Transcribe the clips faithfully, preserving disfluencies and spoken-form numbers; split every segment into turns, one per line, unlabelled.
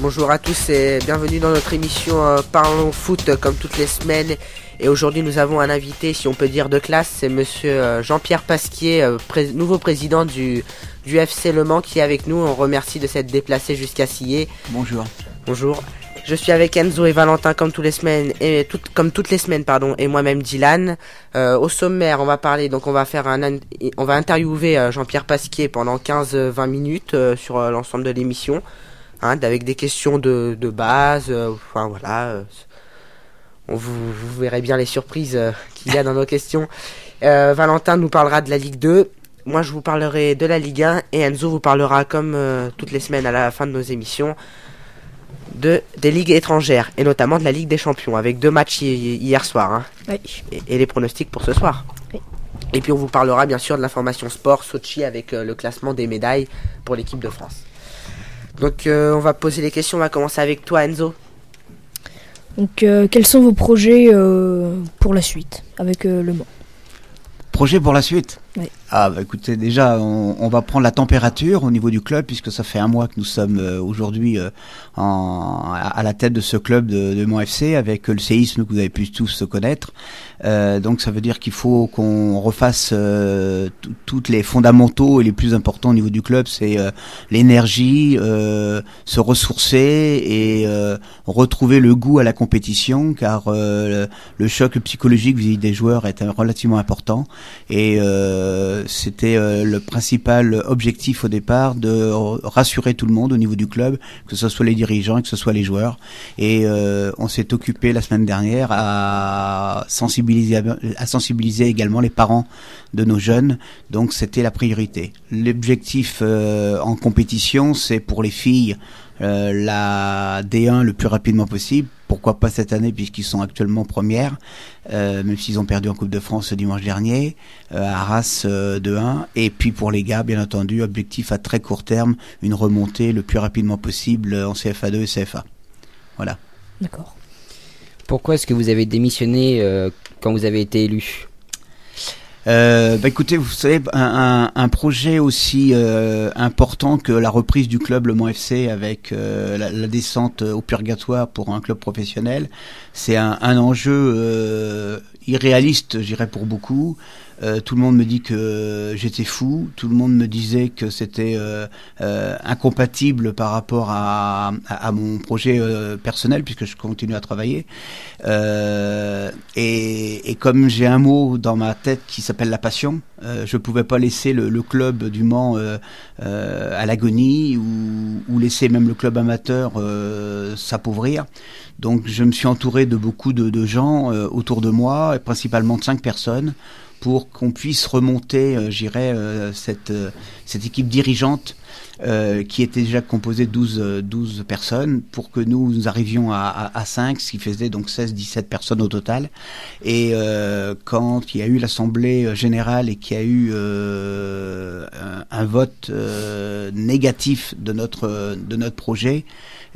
Bonjour à tous et bienvenue dans notre émission euh, Parlons Foot euh, comme toutes les semaines. Et aujourd'hui nous avons un invité, si on peut dire de classe, c'est monsieur euh, Jean-Pierre Pasquier, euh, pré- nouveau président du, du F C Le Mans qui est avec nous. On remercie de s'être déplacé jusqu'à Sillé.
Bonjour.
Bonjour. Je suis avec Enzo et Valentin comme toutes les semaines et tout, comme toutes les semaines pardon et moi-même Dylan. Euh, au sommaire, on va parler donc on va faire un on va interviewer euh, Jean-Pierre Pasquier pendant quinze à vingt minutes euh, sur euh, l'ensemble de l'émission, hein, avec des questions de de base, euh, enfin voilà. Euh, on vous, vous verrez bien les surprises euh, qu'il y a dans nos questions. Euh, Valentin nous parlera de la Ligue deux. Moi, je vous parlerai de la Ligue un et Enzo vous parlera comme euh, toutes les semaines à la fin de nos émissions de des ligues étrangères et notamment de la Ligue des Champions avec deux matchs hi- hier soir, hein,
Oui.
et, et les pronostics pour ce soir.
Oui.
Et puis on vous parlera bien sûr de l'information sport Sochi avec euh, le classement des médailles pour l'équipe de France. Donc euh, on va poser les questions, on va commencer avec toi Enzo.
Donc, euh, quels sont vos projets euh, pour la suite avec euh, Le Mans?
Projet pour la suite?
Oui.
Ah bah écoutez, déjà on, on va prendre la température au niveau du club puisque ça fait un mois que nous sommes euh, aujourd'hui euh, en, à, à la tête de ce club de, de Mans F C avec le séisme que vous avez pu tous connaître. Euh, donc ça veut dire qu'il faut qu'on refasse euh, tous les fondamentaux et les plus importants au niveau du club, c'est euh, l'énergie, euh, se ressourcer et euh, retrouver le goût à la compétition car euh, le, le choc psychologique vis-à-vis des joueurs est relativement important et euh, c'était euh, le principal objectif au départ de rassurer tout le monde au niveau du club, que ce soit les dirigeants et que ce soit les joueurs. Et euh, on s'est occupé la semaine dernière à sensibiliser, à sensibiliser également les parents de nos jeunes. Donc c'était la priorité. L'objectif euh, en compétition, c'est pour les filles euh, la D un le plus rapidement possible. Pourquoi pas cette année puisqu'ils sont actuellement premières, euh, même s'ils ont perdu en Coupe de France ce dimanche dernier, euh, à Arras euh, deux un. Et puis pour les gars, bien entendu, objectif à très court terme, une remontée le plus rapidement possible en C F A deux et C F A. Voilà.
D'accord.
Pourquoi est-ce que vous avez démissionné euh, quand vous avez été élu ?
Euh, bah écoutez, vous savez, un, un, un projet aussi euh, important que la reprise du club Le Mans F C avec euh, la, la descente au purgatoire pour un club professionnel, c'est un, un enjeu euh, irréaliste, je dirais, pour beaucoup. Euh, tout le monde me dit que j'étais fou, tout le monde me disait que c'était euh, euh, incompatible par rapport à, à, à mon projet euh, personnel puisque je continue à travailler. Euh, et, et comme j'ai un mot dans ma tête qui s'appelle la passion, euh, je pouvais pas laisser le, le club du Mans euh, euh, à l'agonie ou, ou laisser même le club amateur euh, s'appauvrir. Donc je me suis entouré de beaucoup de, de gens euh, autour de moi, et principalement de cinq personnes, pour qu'on puisse remonter, euh, j'irais, euh, cette, euh, cette équipe dirigeante euh, qui était déjà composée de douze, douze personnes, pour que nous, nous arrivions à, à, à cinq, ce qui faisait donc seize dix-sept personnes au total. Et euh, quand il y a eu l'Assemblée générale et qu'il y a eu euh, un, un vote euh, négatif de notre, de notre projet,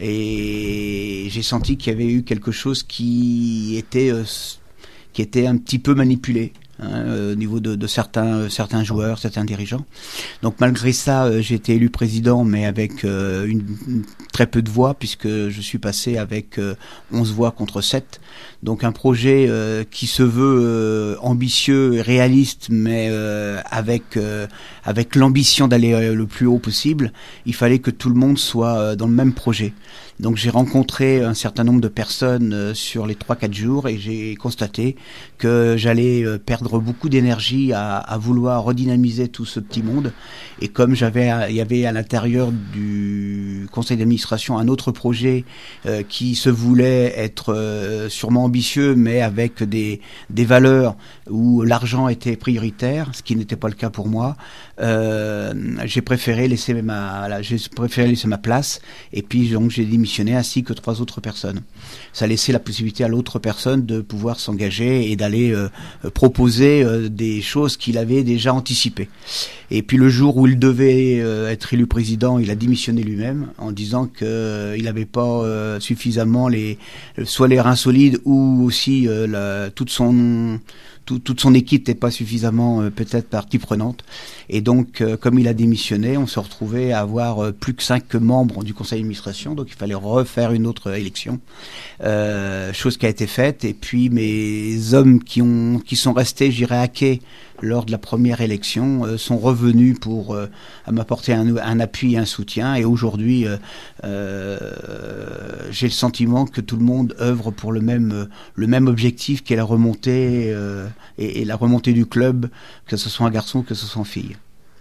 et j'ai senti qu'il y avait eu quelque chose qui était, euh, qui était un petit peu manipulé. Hein, au niveau de, de certains euh, certains joueurs, certains dirigeants. Donc malgré ça, euh, j'ai été élu président, mais avec euh, une, une très peu de voix, puisque je suis passé avec euh, onze voix contre sept. Donc un projet euh, qui se veut euh, ambitieux et réaliste, mais euh, avec euh, avec l'ambition d'aller euh, le plus haut possible. Il fallait que tout le monde soit euh, dans le même projet. Donc j'ai rencontré un certain nombre de personnes euh, sur les trois quatre jours et j'ai constaté que j'allais euh, perdre beaucoup d'énergie à, à vouloir redynamiser tout ce petit monde. Et comme j'avais, il y avait à l'intérieur du conseil d'administration un autre projet euh, qui se voulait être euh, sûrement ambitieux, mais avec des, des valeurs où l'argent était prioritaire, ce qui n'était pas le cas pour moi, euh, j'ai préféré laisser ma, là, j'ai préféré laisser ma place. Et puis donc j'ai démissionné ainsi que trois autres personnes. Ça laissait la possibilité à l'autre personne de pouvoir s'engager et d'aller euh, proposer euh, des choses qu'il avait déjà anticipées. Et puis le jour où il devait euh, être élu président, il a démissionné lui-même en disant que euh, il n'avait pas euh, suffisamment les soit les reins solides ou aussi euh, la, toute son tout, toute son équipe n'était pas suffisamment euh, peut-être partie prenante. Et donc, euh, comme il a démissionné, on se retrouvait à avoir euh, plus que cinq membres du conseil d'administration. Donc, il fallait refaire une autre élection, euh, chose qui a été faite. Et puis, mes hommes qui ont qui sont restés, j'irais, à quai lors de la première élection, euh, sont revenus pour euh, à m'apporter un, un appui et un soutien. Et aujourd'hui, euh, euh, j'ai le sentiment que tout le monde œuvre pour le même euh, le même objectif, qui est la remontée euh, et, et la remontée du club, que ce soit un garçon, que ce soit une fille.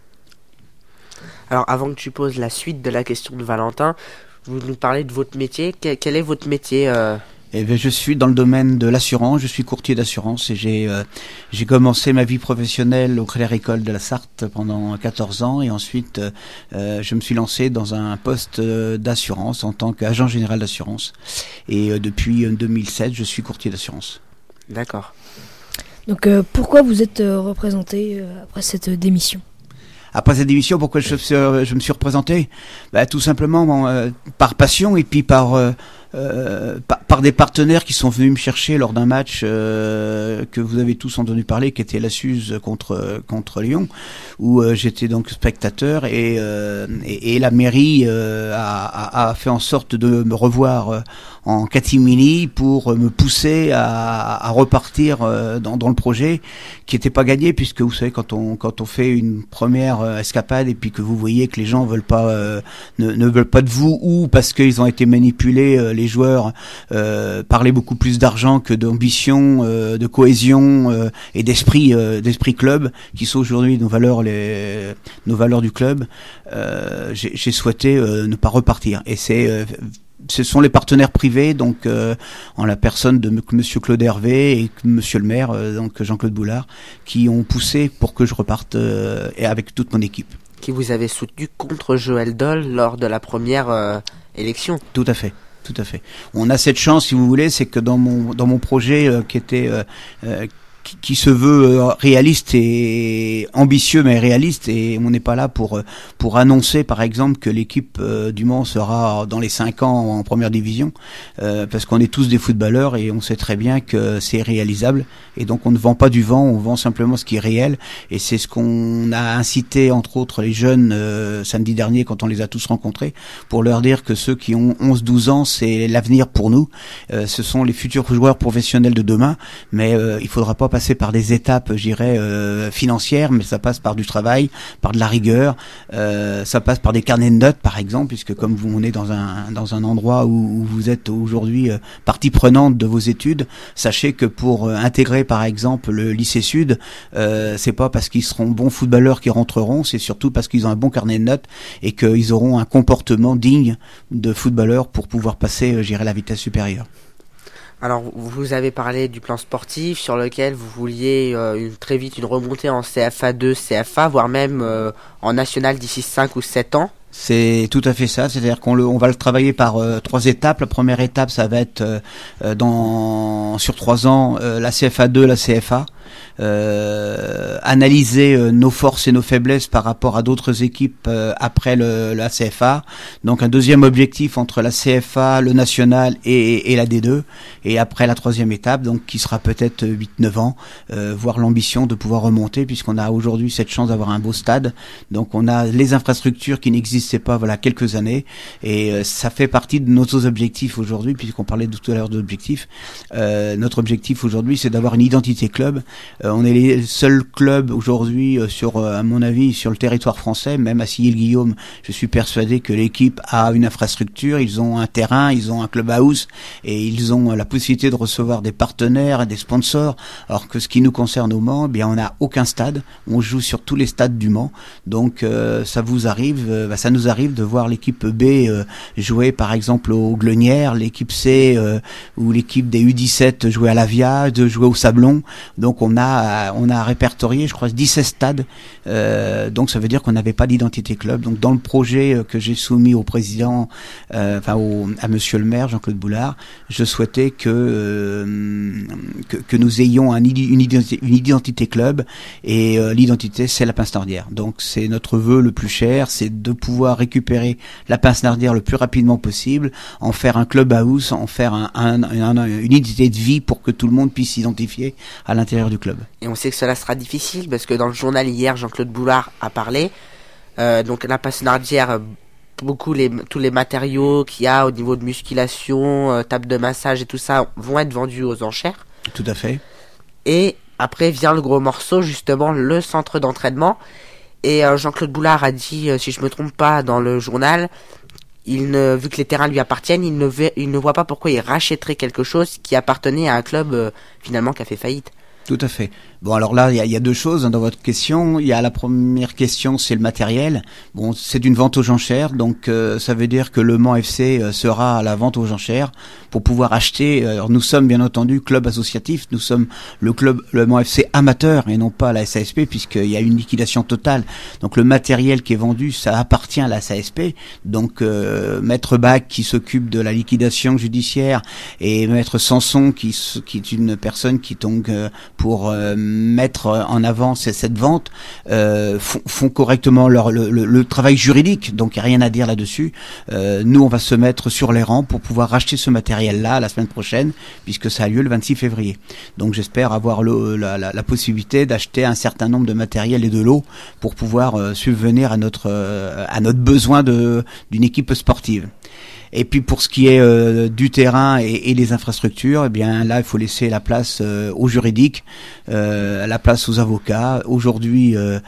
Alors, avant que tu poses la suite de la question de Valentin, vous nous parlez de votre métier. Quel, quel est votre métier euh
Eh bien, je suis dans le domaine de l'assurance, je suis courtier d'assurance et j'ai euh, j'ai commencé ma vie professionnelle au Crédit Agricole de la Sarthe pendant quatorze ans et ensuite euh, je me suis lancé dans un poste d'assurance en tant qu'agent général d'assurance et euh, depuis deux mille sept, je suis courtier d'assurance.
D'accord.
Donc euh, pourquoi vous êtes euh, représenté euh, après cette démission ?
Après cette démission, pourquoi je, je me suis représenté ? Bah, tout simplement bon, euh, par passion et puis par, euh, euh, par par des partenaires qui sont venus me chercher lors d'un match euh, que vous avez tous entendu parler, qui était la Suze contre contre Lyon, où euh, j'étais donc spectateur et euh, et, et la mairie euh, a, a, a fait en sorte de me revoir euh, en catimini pour me pousser à, à repartir euh, dans, dans le projet qui n'était pas gagné, puisque vous savez, quand on quand on fait une première euh, escapade et puis que vous voyez que les gens veulent pas euh, ne, ne veulent pas de vous, ou parce qu'ils ont été manipulés, euh, les joueurs euh, parlaient beaucoup plus d'argent que d'ambition, euh, de cohésion euh, et d'esprit euh, d'esprit club, qui sont aujourd'hui nos valeurs les nos valeurs du club. Euh, j'ai, j'ai souhaité euh, ne pas repartir, et c'est euh, ce sont les partenaires privés, donc euh, en la personne de Monsieur Claude Hervé et Monsieur le maire, euh, donc Jean-Claude Boulard, qui ont poussé pour que je reparte euh, et avec toute mon équipe.
Qui vous avez soutenu contre Joël Doll lors de la première euh, élection.
Tout à fait, tout à fait. On a cette chance, si vous voulez, c'est que dans mon dans mon projet euh, qui était euh, euh, qui, qui se veut réaliste et ambitieux mais réaliste, et on n'est pas là pour pour annoncer par exemple que l'équipe euh, du Mans sera dans les cinq ans en première division, euh, parce qu'on est tous des footballeurs et on sait très bien que c'est réalisable, et donc on ne vend pas du vent, on vend simplement ce qui est réel, et c'est ce qu'on a incité entre autres les jeunes euh, samedi dernier quand on les a tous rencontrés, pour leur dire que ceux qui ont onze douze ans, c'est l'avenir pour nous, euh, ce sont les futurs joueurs professionnels de demain, mais euh, il faudra pas passer par des étapes, je dirais, euh, financières, mais ça passe par du travail, par de la rigueur, euh, ça passe par des carnets de notes, par exemple, puisque comme vous, on est dans un dans un endroit où, où vous êtes aujourd'hui euh, partie prenante de vos études, sachez que pour euh, intégrer, par exemple, le lycée Sud, euh, c'est pas parce qu'ils seront bons footballeurs qu'ils rentreront, c'est surtout parce qu'ils ont un bon carnet de notes et qu'ils auront un comportement digne de footballeur pour pouvoir passer, euh, je dirais, la vitesse supérieure.
Alors, vous avez parlé du plan sportif sur lequel vous vouliez euh, une, très vite une remontée en C F A deux, C F A, voire même euh, en national d'ici cinq ou sept ans.
C'est tout à fait ça, c'est-à-dire qu'on le, on va le travailler par euh, trois étapes. La première étape, ça va être euh, dans sur trois ans euh, la C F A deux, la C F A. Euh, analyser euh, nos forces et nos faiblesses par rapport à d'autres équipes euh, après le, la C F A. Donc un deuxième objectif entre la C F A, le national et, et la D deux. Et après la troisième étape, donc qui sera peut-être huit neuf ans, euh, voire l'ambition de pouvoir remonter, puisqu'on a aujourd'hui cette chance d'avoir un beau stade. Donc on a les infrastructures qui n'existaient pas voilà quelques années, et euh, ça fait partie de nos objectifs aujourd'hui, puisqu'on parlait tout à l'heure d'objectifs. Euh, notre objectif aujourd'hui, c'est d'avoir une identité club. Euh, on est les seuls clubs aujourd'hui euh, sur, euh, à mon avis, sur le territoire français, même à Silly-le-Guillaume, je suis persuadé que l'équipe a une infrastructure, ils ont un terrain, ils ont un clubhouse, et ils ont euh, la possibilité de recevoir des partenaires, des sponsors, alors que ce qui nous concerne au Mans, eh bien on n'a aucun stade, on joue sur tous les stades du Mans, donc euh, ça vous arrive, euh, bah, ça nous arrive de voir l'équipe B euh, jouer par exemple au Glenières, l'équipe C euh, ou l'équipe des U dix-sept jouer à l'Avia, de jouer au Sablon, donc on a on a répertorié, je crois, dix-sept stades, euh, donc ça veut dire qu'on n'avait pas d'identité club. Donc dans le projet que j'ai soumis au président, euh, enfin au, à Monsieur le maire Jean-Claude Boulard, je souhaitais que euh, que, que nous ayons un, une, identité, une identité club, et euh, l'identité c'est la Pince-Nardière. Donc c'est notre vœu le plus cher, c'est de pouvoir récupérer la Pince-Nardière le plus rapidement possible, en faire un clubhouse, en faire un, un, un, une identité de vie pour que tout le monde puisse s'identifier à l'intérieur du club.
Et on sait que cela sera difficile parce que dans le journal hier, Jean-Claude Boulard a parlé. Euh, donc la Passonardière, beaucoup les tous les matériaux qu'il y a au niveau de musculation, euh, table de massage et tout ça vont être vendus aux enchères.
Tout à fait.
Et après vient le gros morceau, justement le centre d'entraînement. Et euh, Jean-Claude Boulard a dit, euh, si je me trompe pas, dans le journal, il ne, vu que les terrains lui appartiennent, il ne, ve, il ne voit pas pourquoi il rachèterait quelque chose qui appartenait à un club euh, finalement qui a fait faillite.
Tout à fait. Bon, alors là, il y a, y a deux choses hein, dans votre question. Il y a la première question, c'est le matériel. Bon, c'est une vente aux enchères, donc euh, ça veut dire que le Mans F C euh, sera à la vente aux enchères pour pouvoir acheter. Alors nous sommes bien entendu club associatif, nous sommes le club, le Mans F C amateur et non pas la S A S P puisqu'il y a une liquidation totale. Donc le matériel qui est vendu, ça appartient à la S A S P. Donc euh, Maître Bach qui s'occupe de la liquidation judiciaire et Maître Sanson qui, qui est une personne qui donc euh, pour euh, mettre en avant cette vente euh, font, font correctement leur, le, le, le travail juridique, donc il n'y a rien à dire là-dessus. Euh, nous, on va se mettre sur les rangs pour pouvoir racheter ce matériel-là la semaine prochaine, puisque ça a lieu le vingt-six février. Donc j'espère avoir le, la, la, la possibilité d'acheter un certain nombre de matériel et de lots pour pouvoir euh, subvenir à notre, euh, à notre besoin de, d'une équipe sportive. Et puis pour ce qui est euh, du terrain et, et des infrastructures, eh bien là il faut laisser la place euh, aux juridiques, euh, la place aux avocats. Aujourd'hui, euh,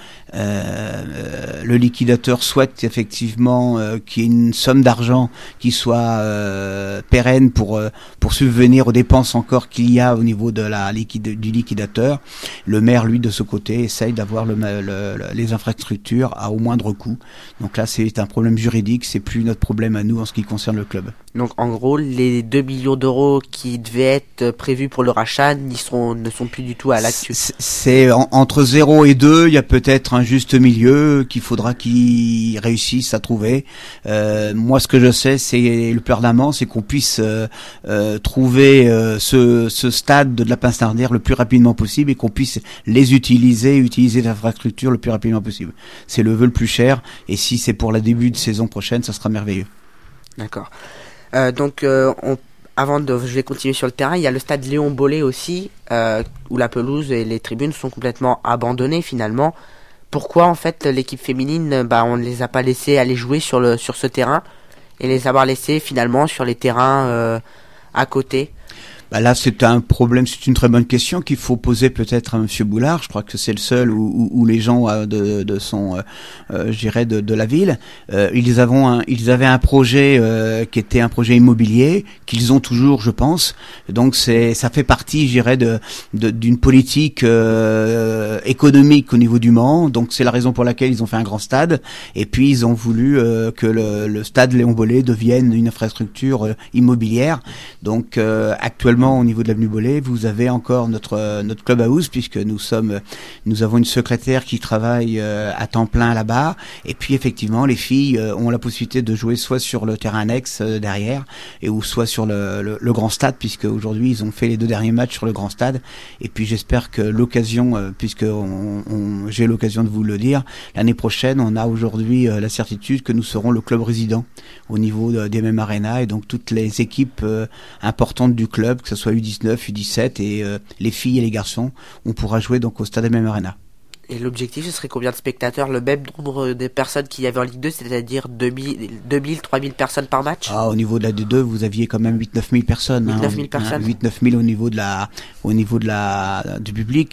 euh, le liquidateur souhaite effectivement euh, qu'il y ait une somme d'argent qui soit euh, pérenne pour euh, pour subvenir aux dépenses encore qu'il y a au niveau de la liquide, du liquidateur. Le maire, lui, de ce côté, essaye d'avoir le, le, le, les infrastructures à au moindre coût. Donc là, c'est un problème juridique, c'est plus notre problème à nous en ce qui concerne le club.
Donc en gros, les deux millions d'euros qui devaient être prévus pour le rachat n'y sont, ne sont plus du tout à l'actu.
C'est en, entre zéro et deux, il y a peut-être un juste milieu qu'il faudra qu'ils réussissent à trouver. Euh, moi, ce que je sais, c'est le plus ardemment, c'est qu'on puisse euh, euh, trouver euh, ce, ce stade de la Passonardière le plus rapidement possible et qu'on puisse les utiliser, utiliser l'infrastructure le plus rapidement possible. C'est le vœu le plus cher et si c'est pour la début de saison prochaine, ça sera merveilleux.
D'accord. Euh, donc, euh, on, avant de, je vais continuer sur le terrain. Il y a le stade Léon Bollé aussi, euh, où la pelouse et les tribunes sont complètement abandonnées finalement. Pourquoi en fait l'équipe féminine, bah, on ne les a pas laissés aller jouer sur le sur ce terrain et les avoir laissés finalement sur les terrains euh, à côté?
Bah là, c'est un problème, c'est une très bonne question qu'il faut poser peut-être à Monsieur Boulard. Je crois que c'est le seul où, où, où les gens euh, de, de son, euh, euh, je dirais, de, de la ville, euh, ils, avons un, ils avaient un projet euh, qui était un projet immobilier qu'ils ont toujours, je pense. Donc c'est, ça fait partie, je dirais, de, de d'une politique euh, économique au niveau du Mans. Donc c'est la raison pour laquelle ils ont fait un grand stade. Et puis ils ont voulu euh, que le, le stade Léon Bollé devienne une infrastructure euh, immobilière. Donc euh, actuellement au niveau de l'avenue Bollé, vous avez encore notre euh, notre club house puisque nous sommes nous avons une secrétaire qui travaille euh, à temps plein là-bas et puis effectivement les filles euh, ont la possibilité de jouer soit sur le terrain annexe euh, derrière et ou soit sur le, le, le grand stade puisque aujourd'hui ils ont fait les deux derniers matchs sur le grand stade et puis j'espère que l'occasion euh, puisque on, on, j'ai l'occasion de vous le dire l'année prochaine on a aujourd'hui euh, la certitude que nous serons le club résident au niveau de, des M M Arena et donc toutes les équipes euh, importantes du club que ce soit U dix-neuf, U dix-sept et euh, les filles et les garçons, on pourra jouer donc au stade M M Arena.
Et l'objectif, ce serait combien de spectateurs? Le même nombre de personnes qu'il y avait en Ligue deux, c'est-à-dire deux mille, trois mille personnes par match?
Ah, au niveau de la D deux, vous aviez quand même huit neuf mille personnes.
huit neuf mille
hein,
personnes.
huit neuf mille au niveau de la, au niveau de la, du public.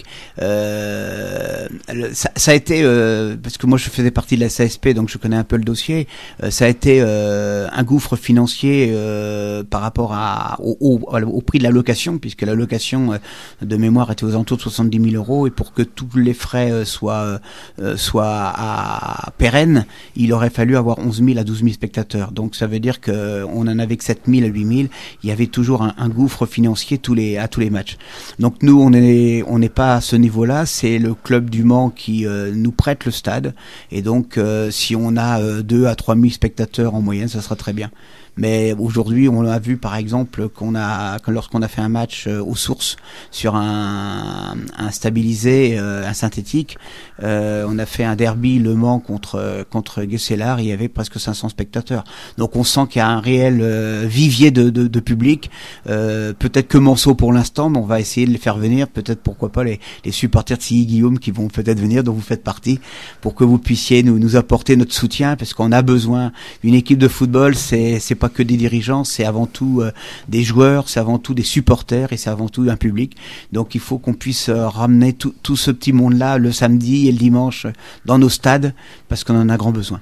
Euh, ça, ça a été, euh, parce que moi je faisais partie de la S A S P, donc je connais un peu le dossier. Euh, ça a été euh, un gouffre financier euh, par rapport à, au, au, au prix de la location, puisque la location euh, de mémoire était aux alentours de soixante-dix mille euros, et pour que tous les frais euh, soit euh, soit à pérenne, il aurait fallu avoir onze mille à douze mille spectateurs. Donc ça veut dire que on en avait que sept mille à huit mille. Il y avait toujours un, un gouffre financier tous les à tous les matchs. Donc nous on est on n'est pas à ce niveau-là. C'est le club du Mans qui euh, nous prête le stade. Et donc euh, si on a euh, deux à trois mille spectateurs en moyenne, ça sera très bien. Mais aujourd'hui, on a vu par exemple qu'on a, que lorsqu'on a fait un match euh, aux sources sur un, un stabilisé, euh, un synthétique, euh, on a fait un derby Le Mans contre contre Gosselard, il y avait presque cinq cents spectateurs. Donc on sent qu'il y a un réel euh, vivier de, de, de public. Euh, peut-être que Manceau pour l'instant, mais on va essayer de les faire venir. Peut-être pourquoi pas les, les supporters de Silly Guillaume qui vont peut-être venir, dont vous faites partie, pour que vous puissiez nous, nous apporter notre soutien, parce qu'on a besoin. Une équipe de football, c'est c'est pas que des dirigeants, c'est avant tout euh, des joueurs, c'est avant tout des supporters et c'est avant tout un public. Donc il faut qu'on puisse euh, ramener tout, tout ce petit monde-là le samedi et le dimanche dans nos stades, parce qu'on en a grand besoin.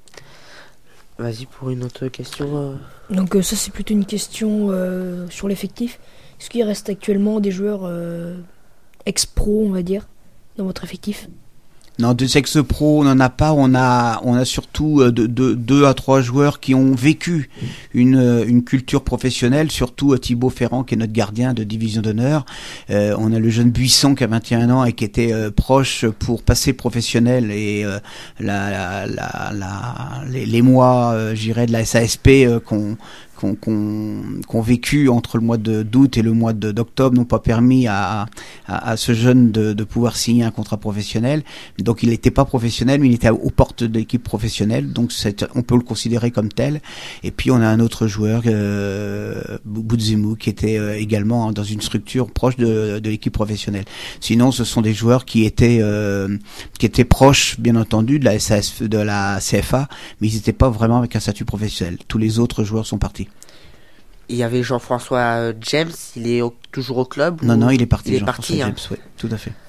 Vas-y pour une autre question. Euh...
Donc euh, ça c'est plutôt une question euh, sur l'effectif. Est-ce qu'il reste actuellement des joueurs euh, ex-pro, on va dire, dans votre effectif ?
Non, de sexe pro, on n'en a pas. On a, on a surtout euh, de, de, deux à trois joueurs qui ont vécu une, une culture professionnelle. Surtout euh, Thibaut Ferrand, qui est notre gardien de division d'honneur. Euh, on a le jeune Buisson qui a vingt et un ans et qui était euh, proche pour passer professionnel. Et euh, la, la, la, la, les, les mois, euh, j'irais, de la S A S P euh, qu'on qu'on qu'on qu'on vécu entre le mois de d'août et le mois de d'octobre n'ont pas permis à à, à ce jeune de, de pouvoir signer un contrat professionnel. Donc il n'était pas professionnel, mais il était aux portes de l'équipe professionnelle. Donc c'est, on peut le considérer comme tel. Et puis on a un autre joueur, euh, Boudzimou, qui était euh, également dans une structure proche de, de l'équipe professionnelle. Sinon, ce sont des joueurs qui étaient euh, qui étaient proches, bien entendu, de la S A S, de la C F A, mais ils n'étaient pas vraiment avec un statut professionnel. Tous les autres joueurs sont partis.
Il y avait Jean-François James, il est au, toujours au club?
Non, non, il est parti.
Il est parti, hein.
James, oui, tout à fait.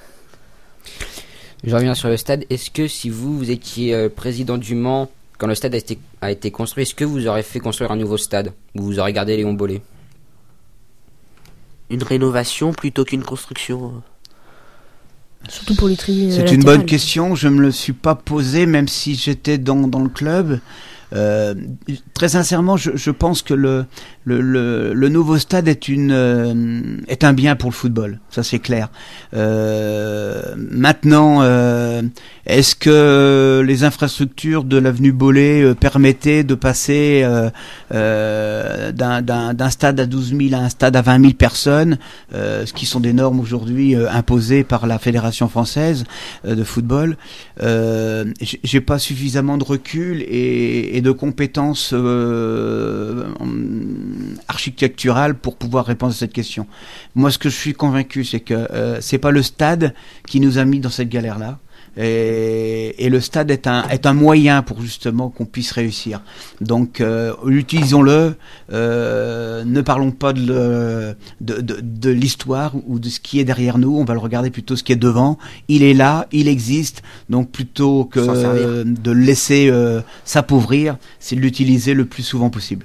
Je reviens sur le stade. Est-ce que si vous, vous étiez euh, président du Mans, quand le stade a été, a été construit, est-ce que vous aurez fait construire un nouveau stade? Ou vous aurez gardé Léon Bollé?
Une rénovation plutôt qu'une construction?
Surtout pour les tribunes.
C'est une bonne question, je me le suis pas posé, même si j'étais dans, dans le club. Euh, très sincèrement, je, je pense que le, le, le, le nouveau stade est une euh, est un bien pour le football, ça c'est clair. Euh, maintenant, euh, est-ce que les infrastructures de l'avenue Bollé euh, permettaient de passer euh, euh, d'un, d'un, d'un stade à douze mille à un stade à vingt mille personnes, euh, ce qui sont des normes aujourd'hui euh, imposées par la Fédération française euh, de football? euh, J'ai pas suffisamment de recul et, et de compétences euh, architecturales pour pouvoir répondre à cette question. Moi, ce que je suis convaincu, c'est que euh, c'est pas le stade qui nous a mis dans cette galère-là. Et, et le stade est un est un moyen pour justement qu'on puisse réussir. Donc euh, utilisons-le. Euh, ne parlons pas de, le, de, de de l'histoire ou de ce qui est derrière nous. On va le regarder plutôt ce qui est devant. Il est là, il existe. Donc plutôt que euh, de le laisser euh, s'appauvrir, c'est de l'utiliser le plus souvent possible.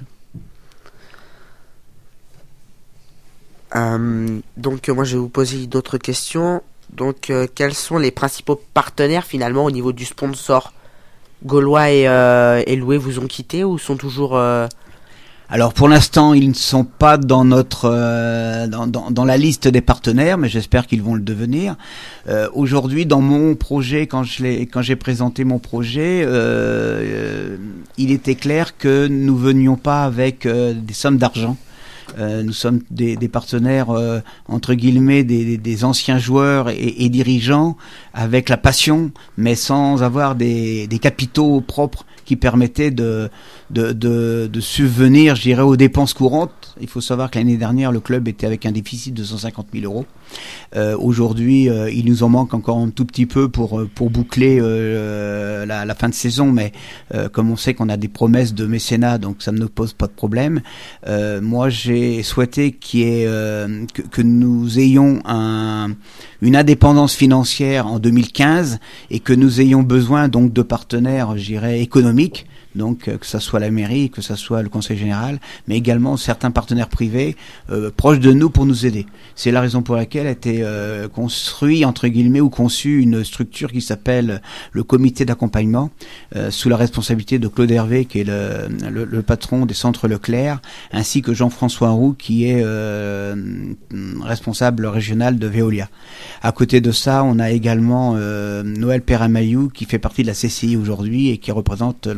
Euh, donc euh, moi je vais vous poser d'autres questions. Donc, euh, quels sont les principaux partenaires finalement au niveau du sponsor? Gaulois et, euh, et Loué vous ont quitté ou sont toujours... Euh...
Alors pour l'instant, ils ne sont pas dans notre euh, dans, dans, dans la liste des partenaires, mais j'espère qu'ils vont le devenir. Euh, aujourd'hui, dans mon projet, quand je l'ai quand j'ai présenté mon projet, euh, euh, il était clair que nous venions pas avec euh, des sommes d'argent. Euh, nous sommes des, des partenaires euh, entre guillemets des, des, des anciens joueurs et, et dirigeants avec la passion, mais sans avoir des, des capitaux propres qui permettaient de de, de, de subvenir, je dirais, aux dépenses courantes. Il faut savoir que l'année dernière, le club était avec un déficit de cent cinquante mille euros. Euh, aujourd'hui, euh, il nous en manque encore un tout petit peu pour pour boucler euh, la, la fin de saison, mais euh, comme on sait qu'on a des promesses de mécénat, donc ça ne nous pose pas de problème. Euh, moi, j'ai souhaité qu'il y ait, euh, que, que nous ayons un, une indépendance financière en deux mille quinze et que nous ayons besoin donc de partenaires, je dirais, économiques. Donc euh, que ça soit la mairie, que ça soit le conseil général, mais également certains partenaires privés euh, proches de nous pour nous aider. C'est la raison pour laquelle a été euh, construit entre guillemets ou conçu une structure qui s'appelle le comité d'accompagnement euh, sous la responsabilité de Claude Hervé, qui est le, le, le patron des centres Leclerc, ainsi que Jean-François Roux, qui est euh, responsable régional de Veolia. À côté de ça, on a également euh, Noël Peramayou, qui fait partie de la C C I aujourd'hui et qui représente l'entreprise du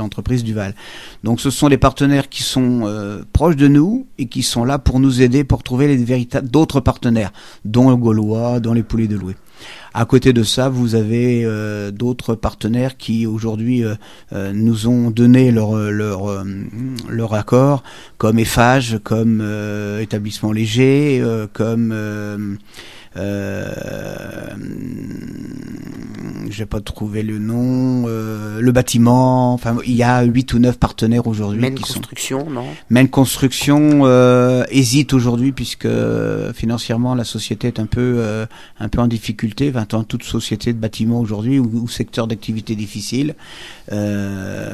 du Val. Donc ce sont des partenaires qui sont euh, proches de nous et qui sont là pour nous aider pour trouver les véritables d'autres partenaires, dont le Gaulois, dont les Poulets de Loué. À côté de ça, vous avez euh, d'autres partenaires qui aujourd'hui euh, euh, nous ont donné leur leur euh, leur accord, comme Eiffage, comme euh, Établissement Léger, euh, comme euh, euh, j'ai pas trouvé le nom, euh, le bâtiment. Enfin, il y a huit ou neuf partenaires aujourd'hui.
Maine
qui
Construction,
sont...
non
Maine Construction euh, hésite aujourd'hui puisque euh, financièrement la société est un peu euh, un peu en difficulté. vingt ans toute société de bâtiment aujourd'hui ou, ou secteur d'activité difficile. Euh,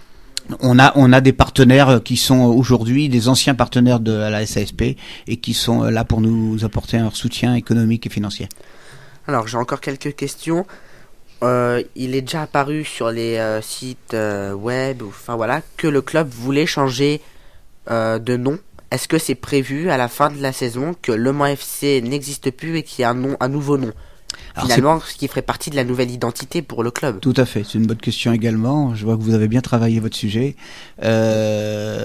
On a on a des partenaires qui sont aujourd'hui des anciens partenaires de la S A S P et qui sont là pour nous apporter un soutien économique et financier.
Alors j'ai encore quelques questions. Euh, il est déjà apparu sur les euh, sites euh, web, enfin voilà, que le club voulait changer euh, de nom. Est-ce que c'est prévu à la fin de la saison que Le Mans F C n'existe plus et qu'il y ait un nom, un nouveau nom?
Alors
Finalement, ce qui ferait partie de la nouvelle identité pour le club.
Tout à fait, c'est une bonne question également. Je vois que vous avez bien travaillé votre sujet. Euh,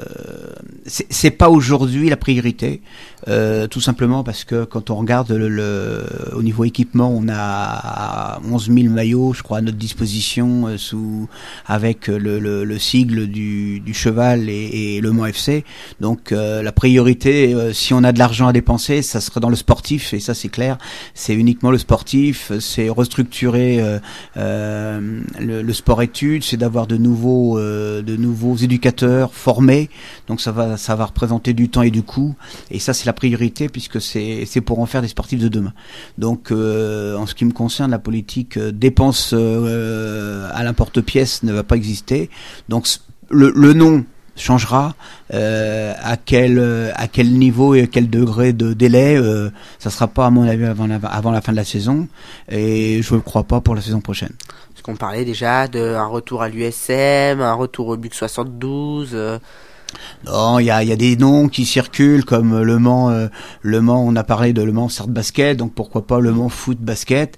c'est, c'est pas aujourd'hui la priorité, euh, tout simplement parce que quand on regarde le, le, au niveau équipement, on a onze mille maillots, je crois, à notre disposition, euh, sous avec le, le, le sigle du, du cheval et, et Le Mans F C. Donc euh, la priorité, euh, si on a de l'argent à dépenser, ça serait dans le sportif, et ça c'est clair. C'est uniquement le sportif, c'est restructurer euh, euh, le, le sport-études, c'est d'avoir de nouveaux, euh, de nouveaux éducateurs formés. Donc ça va, ça va représenter du temps et du coût. Et ça c'est la priorité puisque c'est, c'est pour en faire des sportifs de demain. Donc euh, en ce qui me concerne, la politique euh, dépense euh, à l'importe-pièce ne va pas exister. Donc le, le nom changera, euh, à quel à quel niveau et à quel degré de délai, euh, ça sera pas à mon avis avant la, avant la fin de la saison, et je ne crois pas pour la saison prochaine.
Parce qu'on parlait déjà d'un retour à l'U S M, un retour au B U C soixante-douze. Euh...
Non, il y a, y a des noms qui circulent comme Le Mans, euh, Le Mans. On a parlé de Le Mans Sarthe Basket, donc pourquoi pas Le Mans Foot Basket,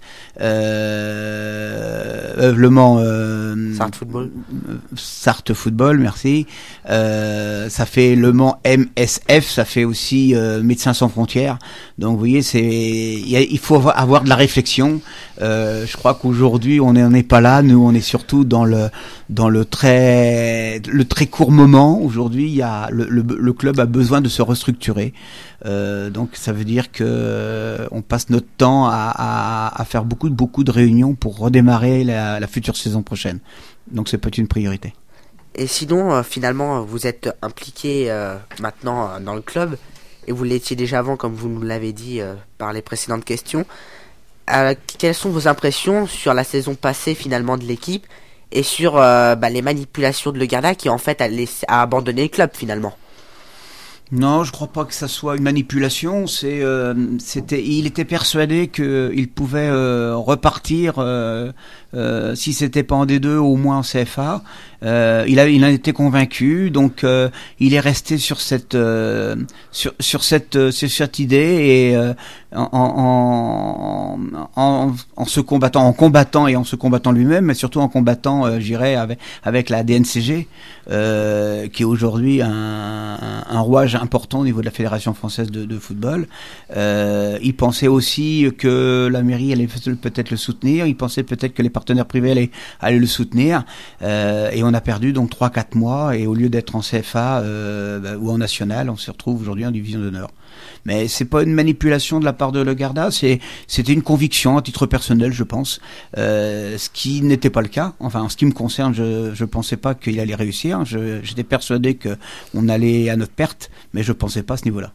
euh, euh, Le Mans euh,
Sarthe Football.
Sarthe Football, merci. Euh, ça fait Le Mans M S F, ça fait aussi euh, Médecins sans frontières. Donc vous voyez, c'est y a, il faut avoir de la réflexion. Euh, je crois qu'aujourd'hui on n'en est pas là. Nous, on est surtout dans le dans le très le très court moment. Aujourd'hui, il y a le, le, le club a besoin de se restructurer. Euh, donc ça veut dire que euh, on passe notre temps à, à, à faire beaucoup beaucoup de réunions pour redémarrer la, la future saison prochaine. Donc c'est peut-être une priorité.
Et sinon, euh, finalement, vous êtes impliqué euh, maintenant euh, dans le club, et vous l'étiez déjà avant, comme vous nous l'avez dit euh, par les précédentes questions. Euh, quelles sont vos impressions sur la saison passée finalement de l'équipe et sur euh, bah, les manipulations de Le Garda qui en fait a, laissé, a abandonné le club finalement?
Non, je crois pas que ça soit une manipulation. C'est, euh, c'était, il était persuadé qu'il pouvait euh, repartir euh, euh, si c'était pas en D deux, au moins en C F A. Euh, il a, il en était convaincu, donc euh, il est resté sur cette, euh, sur, sur cette, euh, sur cette idée et euh, en, en, en, en se combattant, en combattant et en se combattant lui-même, mais surtout en combattant, euh, j'irais avec, avec la D N C G, euh, qui est aujourd'hui un, un, un rouage important au niveau de la Fédération française de, de football. Euh, il pensait aussi que la mairie allait peut-être le soutenir. Il pensait peut-être que les partenaires privés allaient, allaient le soutenir. Euh, et on a perdu donc trois quatre mois. Et au lieu d'être en C F A euh, bah, ou en national, on se retrouve aujourd'hui en division d'honneur. Mais c'est pas une manipulation de la part de Le Garda. C'est, c'était une conviction à titre personnel, je pense. Euh, ce qui n'était pas le cas. Enfin, en ce qui me concerne, je, je pensais pas qu'il allait réussir. Je, j'étais persuadé que on allait à notre perte. Mais je pensais pas à ce niveau-là.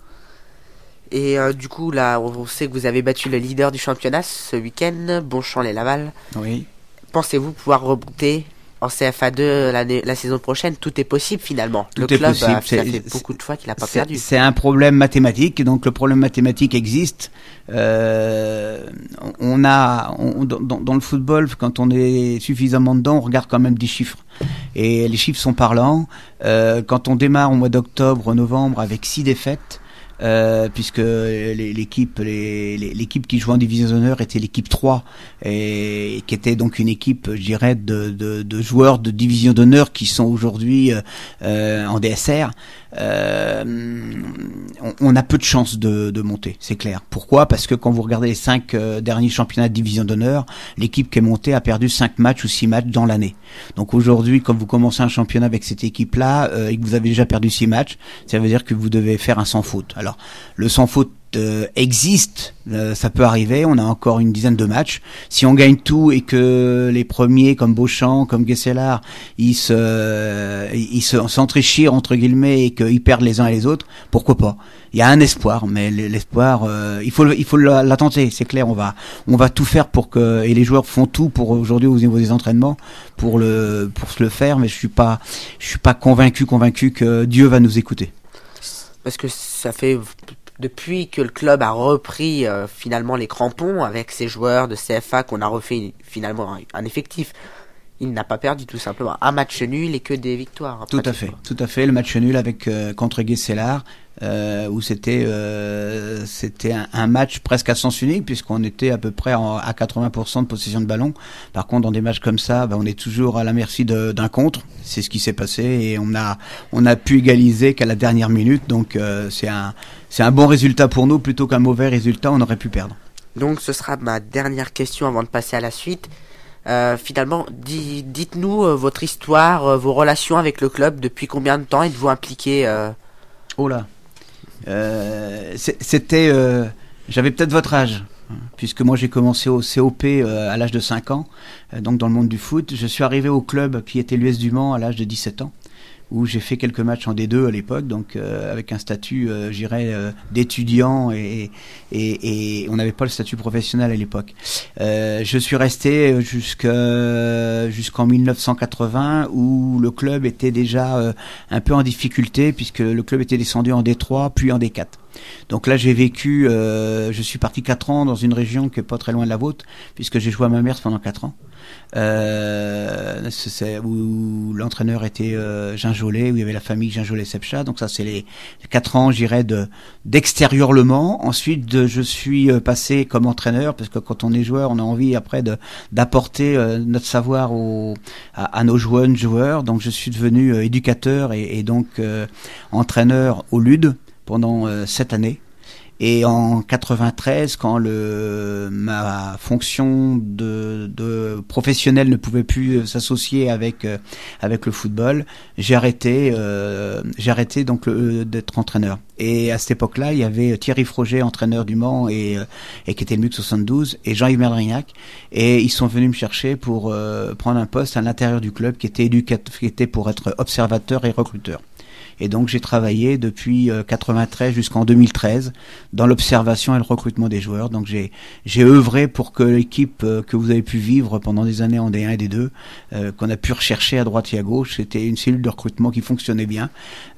Et euh, du coup, là, on sait que vous avez battu le leader du championnat ce week-end, Bonchamp-les-Laval.
Oui.
Pensez-vous pouvoir rebonter en C F A deux l'année, la saison prochaine? Tout est possible finalement.
Tout
le
est
club,
possible.
a,
C'est,
ça fait
c'est,
beaucoup de fois qu'il n'a pas
c'est,
perdu.
C'est un problème mathématique, donc le problème mathématique existe. Euh, on a, on, dans, dans le football, quand on est suffisamment dedans, on regarde quand même des chiffres. Et les chiffres sont parlants. Euh, quand on démarre au mois d'octobre, novembre avec six défaites, euh, puisque l'équipe les, l'équipe qui jouait en division d'honneur était l'équipe trois, et qui était donc une équipe, je dirais, de, de, de joueurs de division d'honneur qui sont aujourd'hui euh, en D S R. Euh, on, on a peu de chances de, de monter, c'est clair. Pourquoi ? Parce que quand vous regardez les cinq euh, derniers championnats de division d'honneur, l'équipe qui est montée a perdu cinq matchs ou six matchs dans l'année. Donc aujourd'hui, quand vous commencez un championnat avec cette équipe-là euh, et que vous avez déjà perdu six matchs, ça veut dire que vous devez faire un sans faute. Alors, le sans faute euh, existe, euh, ça peut arriver, on a encore une dizaine de matchs. Si on gagne tout et que les premiers comme Beauchamp, comme Guesselard, ils se euh, ils se s'entrichirent entre guillemets et qu'ils perdent les uns et les autres, pourquoi pas ? Il y a un espoir, mais l'espoir, euh, il faut il faut la, la tenter, c'est clair. On va on va tout faire pour que, et les joueurs font tout pour aujourd'hui au niveau des entraînements pour le pour se le faire, mais je suis pas je suis pas convaincu convaincu que Dieu va nous écouter.
Parce que ça fait depuis que le club a repris euh, finalement les crampons avec ses joueurs de C F A, qu'on a refait finalement un, un effectif. Il n'a pas perdu, tout simplement. Un match nul et que des victoires.
Tout à fait, tout à fait. Le match nul avec euh, contre Guesselard, euh, où c'était euh, c'était un, un match presque à sens unique, puisqu'on était à peu près en, à quatre-vingts pour cent de possession de ballon. Par contre, dans des matchs comme ça, bah, on est toujours à la merci de, d'un contre. C'est ce qui s'est passé, et on a on a pu égaliser qu'à la dernière minute. Donc euh, c'est un c'est un bon résultat pour nous, plutôt qu'un mauvais résultat. On aurait pu perdre.
Donc ce sera ma dernière question avant de passer à la suite. Euh, finalement, di- dites-nous euh, votre histoire, euh, vos relations avec le club. Depuis combien de temps êtes-vous impliqué euh...
Oh là, euh, c'était, euh, j'avais peut-être votre âge, puisque moi j'ai commencé au C O P euh, à l'âge de cinq ans, euh, donc dans le monde du foot. Je suis arrivé au club qui était l'U S du Mans à l'âge de dix-sept ans, où j'ai fait quelques matchs en D deux à l'époque, donc euh, avec un statut, euh, j'irais, euh, d'étudiant, et, et, et on n'avait pas le statut professionnel à l'époque. Euh, je suis resté jusqu'à, jusqu'en mille neuf cent quatre-vingts, où le club était déjà euh, un peu en difficulté, puisque le club était descendu en D trois, puis en D quatre. Donc là, j'ai vécu, euh, je suis parti quatre ans dans une région qui est pas très loin de la vôtre, puisque j'ai joué à Mamers pendant quatre ans. Euh, c'est, où l'entraîneur était euh, Ginjolet, où il y avait la famille Ginjolet-Sepcha. Donc ça, c'est les quatre ans, j'irais, de d'extérieur Le Mans. Ensuite, de, je suis passé comme entraîneur, parce que quand on est joueur, on a envie après de d'apporter euh, notre savoir aux, à, à nos jeunes joueurs. Donc je suis devenu euh, éducateur et, et donc euh, entraîneur au L U D pendant euh, sept années. Et en quatre-vingt-treize, quand le ma fonction de, de professionnel ne pouvait plus s'associer avec euh, avec le football, j'ai arrêté euh, j'ai arrêté donc le, d'être entraîneur. Et à cette époque-là, il y avait Thierry Froger, entraîneur du Mans et et qui était le M U C soixante-douze, et Jean-Yves Merdrignac, et ils sont venus me chercher pour euh, prendre un poste à l'intérieur du club qui était éducateur, qui était pour être observateur et recruteur. Et donc j'ai travaillé depuis euh, quatre-vingt-treize jusqu'en deux mille treize dans l'observation et le recrutement des joueurs. Donc j'ai j'ai œuvré pour que l'équipe euh, que vous avez pu vivre pendant des années en D un et D deux, euh, qu'on a pu rechercher à droite et à gauche, c'était une cellule de recrutement qui fonctionnait bien.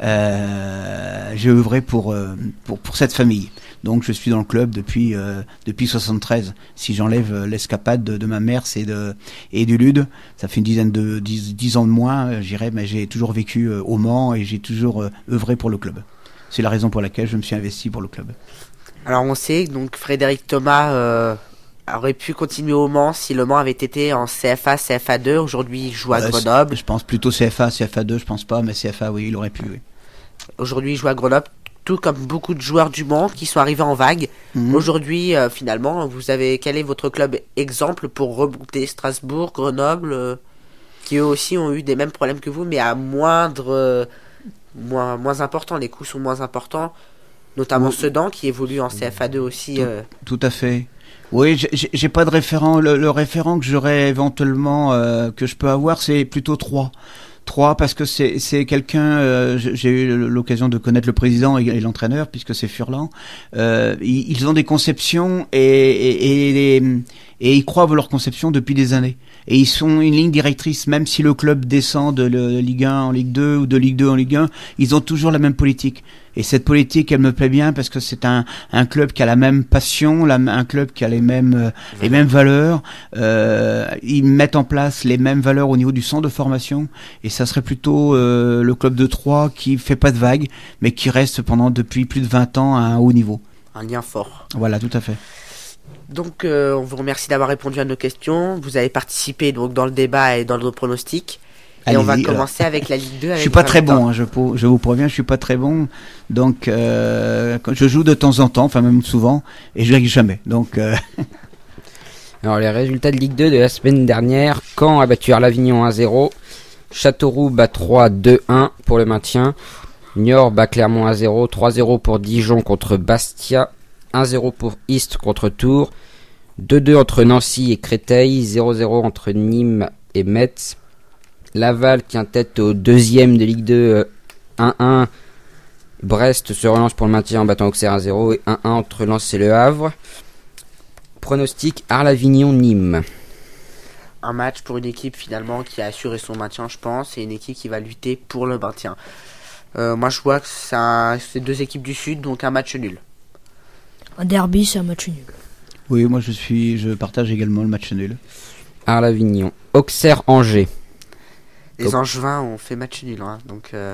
Euh, j'ai œuvré pour, euh, pour pour cette famille. Donc je suis dans le club depuis euh, depuis soixante-treize. Si j'enlève l'escapade de, de ma mère, c'est de et du L U D, ça fait une dizaine de dix, dix ans de moins, euh, j'irais, mais j'ai toujours vécu euh, au Mans et j'ai toujours euh, œuvré pour le club. C'est la raison pour laquelle je me suis investi pour le club.
Alors on sait donc Frédéric Thomas euh, aurait pu continuer au Mans si le Mans avait été en C F A, C F A deux. Aujourd'hui, il joue à euh, Grenoble.
Je pense plutôt C F A, C F A deux, je pense pas, mais C F A, oui, il aurait pu. Oui.
Aujourd'hui, il joue à Grenoble. Tout comme beaucoup de joueurs du Mans qui sont arrivés en vague. Mmh. Aujourd'hui, euh, finalement, vous avez quel est votre club exemple pour remonter Strasbourg, Grenoble, euh, qui eux aussi ont eu des mêmes problèmes que vous, mais à moindre, euh, moins, moins important. Les coûts sont moins importants, notamment mmh. Sedan qui évolue en C F A deux aussi.
Tout,
euh...
tout à fait. Oui, j'ai, j'ai pas de référent. Le, le référent que j'aurais éventuellement euh, que je peux avoir, c'est plutôt trois. Trois, parce que c'est c'est quelqu'un, euh, j'ai eu l'occasion de connaître le président et, et l'entraîneur, puisque c'est Furlan. Euh, ils, ils ont des conceptions et, et, et, et, et ils croient à leurs conceptions depuis des années. et ils sont une ligne directrice, même si le club descend de le- Ligue un en Ligue deux ou de Ligue deux en Ligue un, ils ont toujours la même politique. Et cette politique, elle me plaît bien parce que c'est un, un club qui a la même passion, la, un club qui a les mêmes, euh, les mêmes valeurs. Euh, ils mettent en place les mêmes valeurs au niveau du centre de formation. Et ça serait plutôt euh, le club de Troyes qui fait pas de vagues, mais qui reste pendant depuis plus de vingt ans à un haut niveau.
Un lien fort.
Voilà, tout à fait.
Donc, euh, on vous remercie d'avoir répondu à nos questions. Vous avez participé donc dans le débat et dans nos pronostics. Et on va
Allez-y,
commencer avec la Ligue deux.
Je
Avec
suis pas très
Valentin.
bon, hein, je, pou- je vous préviens, je suis pas très bon. Donc, euh, quand je joue de temps en temps, enfin même souvent, et je gagne jamais. Donc, euh,
Alors les résultats de Ligue deux de la semaine dernière, Caen a battu Arlavignon un zéro, Châteauroux bat Troyes deux un pour le maintien, Niort bat Clermont un zéro, trois zéro pour Dijon contre Bastia, un zéro pour Istres contre Tours, deux deux entre Nancy et Créteil, zéro zéro entre Nîmes et Metz, Laval tient tête au deuxième de Ligue deux, euh, un un, Brest se relance pour le maintien en battant Auxerre un zéro et un un entre Lens et Le Havre. Pronostic Arlavignon-Nîmes.
Un match pour une équipe finalement qui a assuré son maintien, je pense, et une équipe qui va lutter pour le maintien. Euh, moi, je vois que c'est, un- c'est deux équipes du Sud, donc un match nul.
Un derby, c'est un match nul.
oui, moi je suis, je partage également le match nul.
Arlavignon. Auxerre-Angers.
Les
Donc-
Angevins ont fait match nul, hein, donc. euh,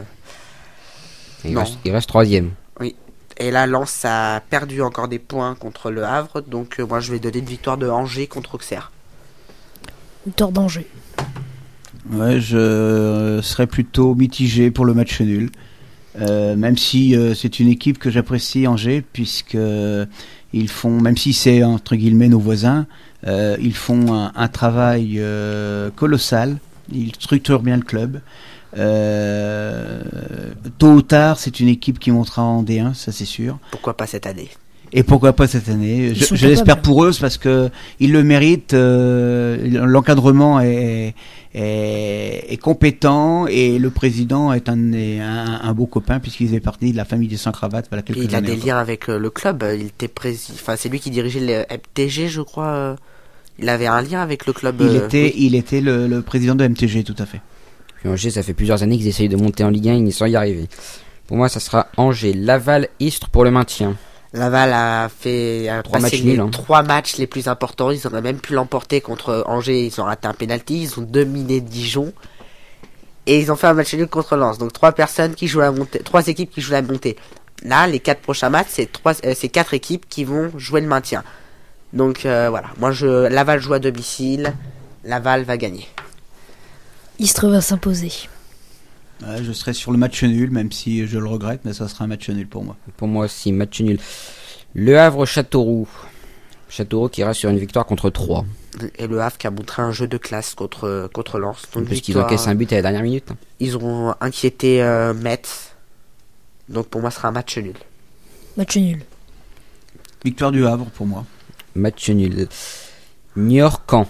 Il
Non.
reste, il reste troisième.
Et là, Lens a perdu encore des points contre le Havre, donc euh, moi je vais donner une victoire de Angers contre Auxerre.
Victoire d'Angers.
Ouais, je serais plutôt mitigé pour le match nul. Euh, même si euh, c'est une équipe que j'apprécie, Angers, puisque euh, ils font, même si c'est entre guillemets nos voisins, euh, ils font un, un travail euh, colossal. Ils structurent bien le club. Euh, tôt ou tard, c'est une équipe qui montera en D un, ça c'est sûr.
Pourquoi pas cette année?
Et pourquoi pas cette année?
Ils
Je,
sont
je l'espère
capables.
pour eux parce que ils le méritent. Euh, l'encadrement est, est, est compétent et le président est un, est un, un beau copain puisqu'il faisait partie de la famille des sans cravates. Voilà, quelques
Et il a
années
des
encore.
liens avec euh, le club. Il était prési... enfin, c'est lui qui dirigeait le M T G, je crois. euh. Il avait un lien avec le club.
Il
euh,
était,
oui.
il était le, le président de M T G, tout à fait.
Puis Angers, ça fait plusieurs années qu'ils essayent de monter en Ligue un, ils n'y sont y arrivés. Pour moi, ça sera Angers, Laval, Istres pour le maintien.
Laval a fait a
Trois
passé
matchs
les
nuls, hein.
trois matchs les plus importants. Ils auraient même pu l'emporter contre Angers. Ils ont raté un penalty. Ils ont dominé Dijon. Et ils ont fait un match nul contre Lens. Donc trois personnes qui jouent la montée, trois équipes qui jouent la montée. Là, les quatre prochains matchs, c'est trois, euh, c'est quatre équipes qui vont jouer le maintien. Donc euh, voilà. Moi, je Laval joue à domicile. Laval va gagner.
Istres va s'imposer.
Ouais, je serai sur le match nul, même si je le regrette, mais ça sera un match nul pour moi.
Pour moi aussi, match nul. Le Havre-Châteauroux. Châteauroux qui reste sur une victoire contre Troyes.
Et le Havre qui a montré un jeu de classe contre contre Lens. Donc
Parce qu'ils
victoire-
encaissent un but à la dernière minute.
Ils ont inquiété euh, Metz. Donc pour moi, ce sera un match nul.
Match nul.
Victoire du Havre pour moi.
Match nul. Niort-Caen.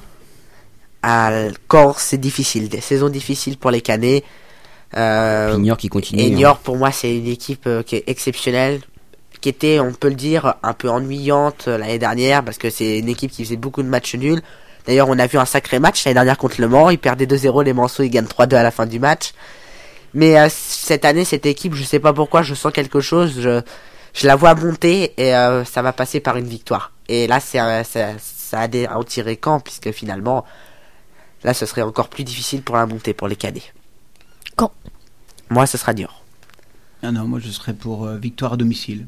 À Caen, c'est difficile. Des saisons difficiles pour les Canets. Euh,
Puis Niort qui continue.
et
hein.
Niort, pour moi, c'est une équipe euh, qui est exceptionnelle. Qui était, on peut le dire, un peu ennuyante euh, l'année dernière. Parce que c'est une équipe qui faisait beaucoup de matchs nuls. D'ailleurs, on a vu un sacré match l'année dernière contre Le Mans. Ils perdaient deux zéro. Les Manceaux, ils gagnent trois deux à la fin du match. Mais euh, cette année, cette équipe, je sais pas pourquoi, je sens quelque chose. Je, je la vois monter et euh, ça va passer par une victoire. Et là, c'est, euh, ça, ça a des, à en tirer Caen, puisque finalement, là, ce serait encore plus difficile pour la montée, pour les cadets.
Caen.
Moi, ce sera dur.
Ah non, moi je serai pour euh, victoire à domicile.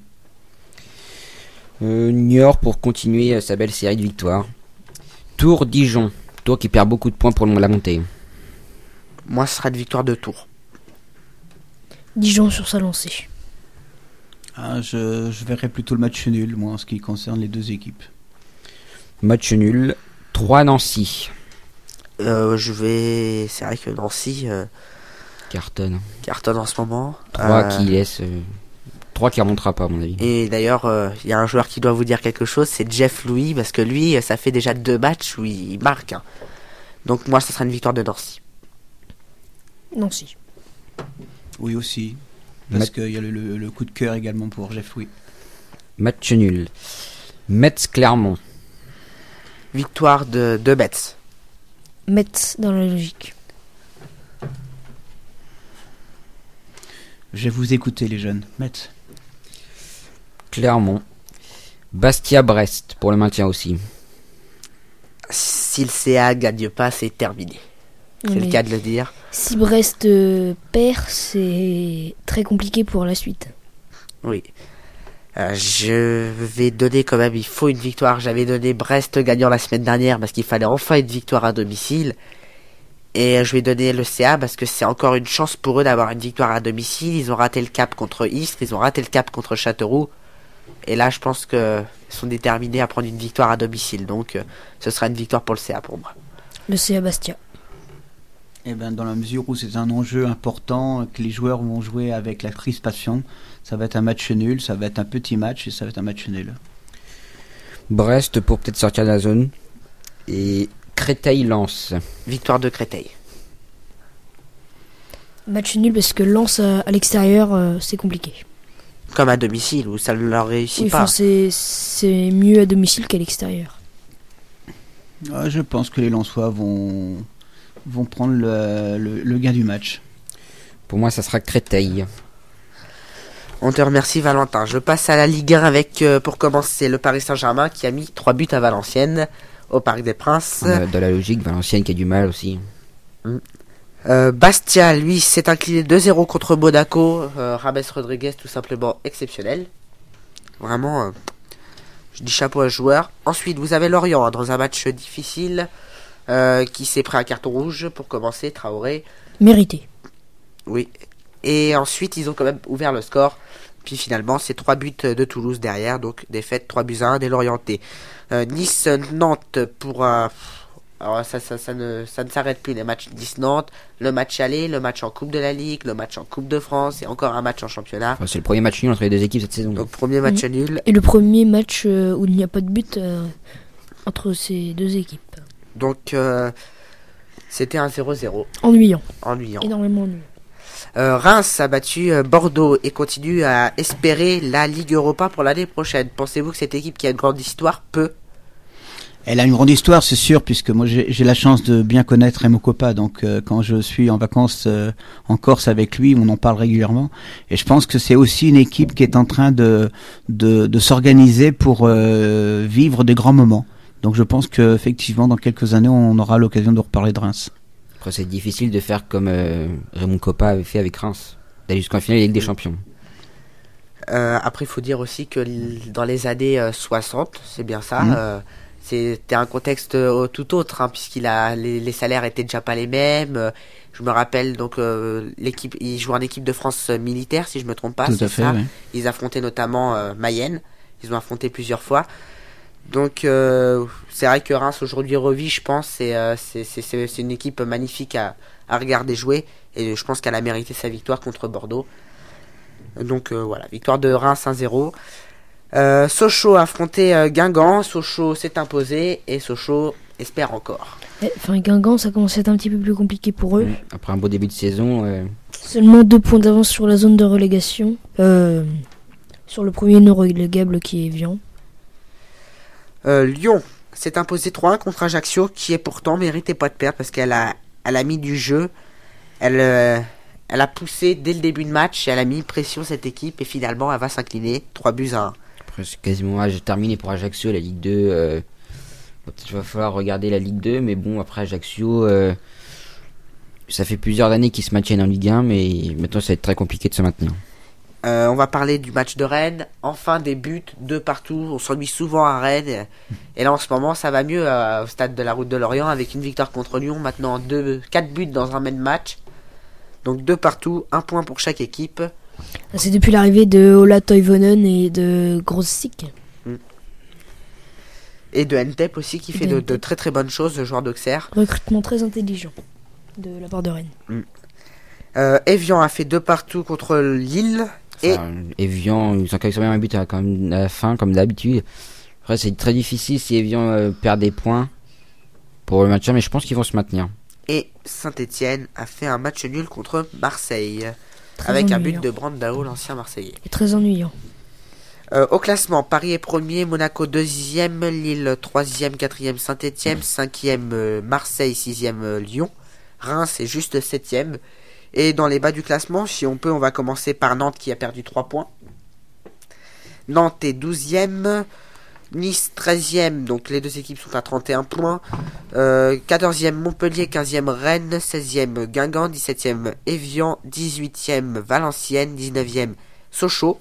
Euh, Niort pour continuer euh, sa belle série de victoires. Tours-Dijon. Tours qui perd beaucoup de points pour le- la montée.
Moi, ce sera une victoire de Tours.
Dijon sur sa lancée.
Ah, je, je verrai plutôt le match nul, moi, en ce qui concerne les deux équipes.
Match nul. Troyes-Nancy.
Euh, je vais... C'est vrai que Nancy euh,
Cartonne.
cartonne en ce moment.
Troyes
Euh,
qui laisse... euh, Troyes qui remontera pas à mon avis.
Et d'ailleurs, euh, il y a un joueur qui doit vous dire quelque chose, c'est Jeff Louis, parce que lui, ça fait déjà deux matchs où il marque. hein. Donc moi, ce sera une victoire de Nancy.
Nancy.
Oui, aussi. Parce
Mat-
qu'il y a le, le- le coup de cœur également pour Jeff Louis.
Match nul. Metz-Clermont.
Victoire de, de Metz.
Metz dans la logique.
Je vais vous écouter, les jeunes. Metz.
Clermont. Bastia-Brest pour le maintien aussi.
Si le C A gagne pas, c'est terminé. C'est
Mais
le cas de le dire.
Si Brest euh, perd, c'est très compliqué pour la suite.
Oui. Euh, je vais donner quand même, il faut une victoire. J'avais donné Brest gagnant la semaine dernière parce qu'il fallait enfin une victoire à domicile. Et je vais donner le C A parce que c'est encore une chance pour eux d'avoir une victoire à domicile. Ils ont raté le cap contre Istres, ils ont raté le cap contre Châteauroux. Et là, je pense qu'ils sont déterminés à prendre une victoire à domicile. Donc, euh, ce sera une victoire pour le C A pour moi.
Le C A Bastia.
Eh ben, dans la mesure où c'est un enjeu important, que les joueurs vont jouer avec la crispation, ça va être un match nul, ça va être un petit match et ça va être un match nul.
Brest pour peut-être sortir de la zone. Et Créteil-Lens.
Victoire de Créteil.
Match nul parce que Lens à, à l'extérieur, euh, c'est compliqué.
Comme à domicile, où ça ne leur réussit
Oui,
pas.
enfin, c'est, c'est mieux à domicile qu'à l'extérieur.
Ah, je pense que les Lensois vont, vont prendre le, le, le gain du match.
Pour moi, ça sera Créteil.
On te remercie Valentin. Je passe à la Ligue un avec, euh, pour commencer, le Paris Saint-Germain qui a mis trois buts à Valenciennes au Parc des Princes.
Euh, dans la logique, Valenciennes qui a du mal aussi.
Euh, Bastia, lui, s'est incliné deux zéro contre Monaco. Euh, James Rodriguez, tout simplement exceptionnel. Vraiment, euh, je dis chapeau à ce joueur. Ensuite, vous avez Lorient hein, dans un match difficile euh, qui s'est pris un carton rouge pour commencer. Traoré.
Mérité.
Oui. Et ensuite, ils ont quand même ouvert le score. Puis finalement, c'est trois buts de Toulouse derrière. Donc, défaite trois buts à un des Lorientais. Euh, Nice-Nantes pour un... Alors ça, ça, ça, ne, ça ne s'arrête plus, les matchs Nice-Nantes, le match aller, le match en Coupe de la Ligue, le match en Coupe de France et encore un match en championnat.
Enfin, c'est le premier match nul entre les deux équipes cette saison.
Donc premier match
Mhm.
nul.
Et le premier match euh, où il n'y a pas de but euh, entre ces deux équipes.
Donc euh, c'était un zéro zéro,
Ennuyant.
ennuyant.
Énormément ennuyant.
Euh, Reims a battu euh, Bordeaux et continue à espérer la Ligue Europa pour l'année prochaine. Pensez-vous que cette équipe qui a une grande histoire peut?
Elle a une grande histoire, c'est sûr, puisque moi j'ai, j'ai la chance de bien connaître Remo Coppa, donc euh, quand je suis en vacances euh, en Corse avec lui, on en parle régulièrement. Et je pense que c'est aussi une équipe qui est en train de de, de s'organiser pour euh, vivre des grands moments. Donc je pense que effectivement, dans quelques années, on aura l'occasion de reparler de Reims.
Après, c'est difficile de faire comme euh, Raymond Coppa avait fait avec Reims, d'aller jusqu'en finale de la Ligue des Champions.
Euh, après, il faut dire aussi que l- dans les années euh, soixante, c'est bien ça,
Mhm.
euh, c'était un contexte euh, tout autre, hein, puisqu'il a les, les salaires étaient déjà pas les mêmes. euh, je me rappelle donc euh, l'équipe, il jouait en équipe de France euh, militaire, si je me trompe pas,
Tout
c'est
à fait,
ça.
oui.
Ils affrontaient notamment euh, Mayenne. Ils ont affronté plusieurs fois. Donc euh, c'est vrai que Reims aujourd'hui revit, je pense. C'est euh, c'est c'est c'est c'est une équipe magnifique à à regarder jouer et je pense qu'elle a mérité sa victoire contre Bordeaux. Donc euh, voilà, victoire de Reims un zéro. Euh, Sochaux a affronté euh, Guingamp. Sochaux s'est imposé et Sochaux espère encore.
Eh, Enfin, Guingamp, ça commence à être un petit peu plus compliqué pour eux.
Après un beau début de saison, euh,
Seulement deux points d'avance sur la zone de relégation. Euh, sur le premier non relégable qui est Evian.
Euh, Lyon s'est imposé trois un contre Ajaccio, qui est pourtant méritait pas de perdre parce qu'elle a, elle a mis du jeu. Elle, euh, elle a poussé dès le début de match et elle a mis pression cette équipe et finalement elle va s'incliner trois buts à un.
après c'est quasiment ah, j'ai terminé pour Ajaccio, la Ligue deux. Euh, peut-être va falloir regarder la Ligue deux, mais bon, après Ajaccio, euh, ça fait plusieurs années qu'ils se maintiennent en Ligue un, mais maintenant ça va être très compliqué de se maintenir.
Euh, on va parler du match de Rennes. Enfin des buts, deux partout. On s'ennuie souvent à Rennes. Et là en ce moment ça va mieux euh, au stade de la Route de Lorient avec une victoire contre Lyon. Maintenant deux, quatre buts dans un même match. Donc deux partout, un point pour chaque équipe.
Ah, c'est depuis l'arrivée de Ola Toivonen et de Grosik.
Et de Ntep aussi qui
Et
fait
de
de, de
Ntep.
très très bonnes choses, le joueur d'Auxerre.
Recrutement très intelligent de la part de Rennes.
Euh, Evian a fait deux partout contre Lille. Et
Enfin, Evian, ils ont quand même un but à, quand même, à la fin, comme d'habitude. Après, c'est très difficile si Evian euh, perd des points pour le maintien, mais je pense qu'ils vont se maintenir.
Et Saint-Etienne a fait un match nul contre Marseille.
Très
avec un
ennuyant.
but de Brandao, l'ancien Marseillais.
Et très ennuyant.
Euh, au classement, Paris est premier, Monaco deuxième, Lille troisième, quatrième Saint-Etienne, cinquième euh, Marseille, sixième euh, Lyon, Reims est juste septième. Et dans les bas du classement, si on peut, on va commencer par Nantes qui a perdu trois points. Nantes est douzième, Nice treizième, donc les deux équipes sont à trente et un points. Euh, quatorzième Montpellier, quinzième Rennes, seizième Guingamp, dix-septième Évian, dix-huitième Valenciennes, dix-neuvième Sochaux,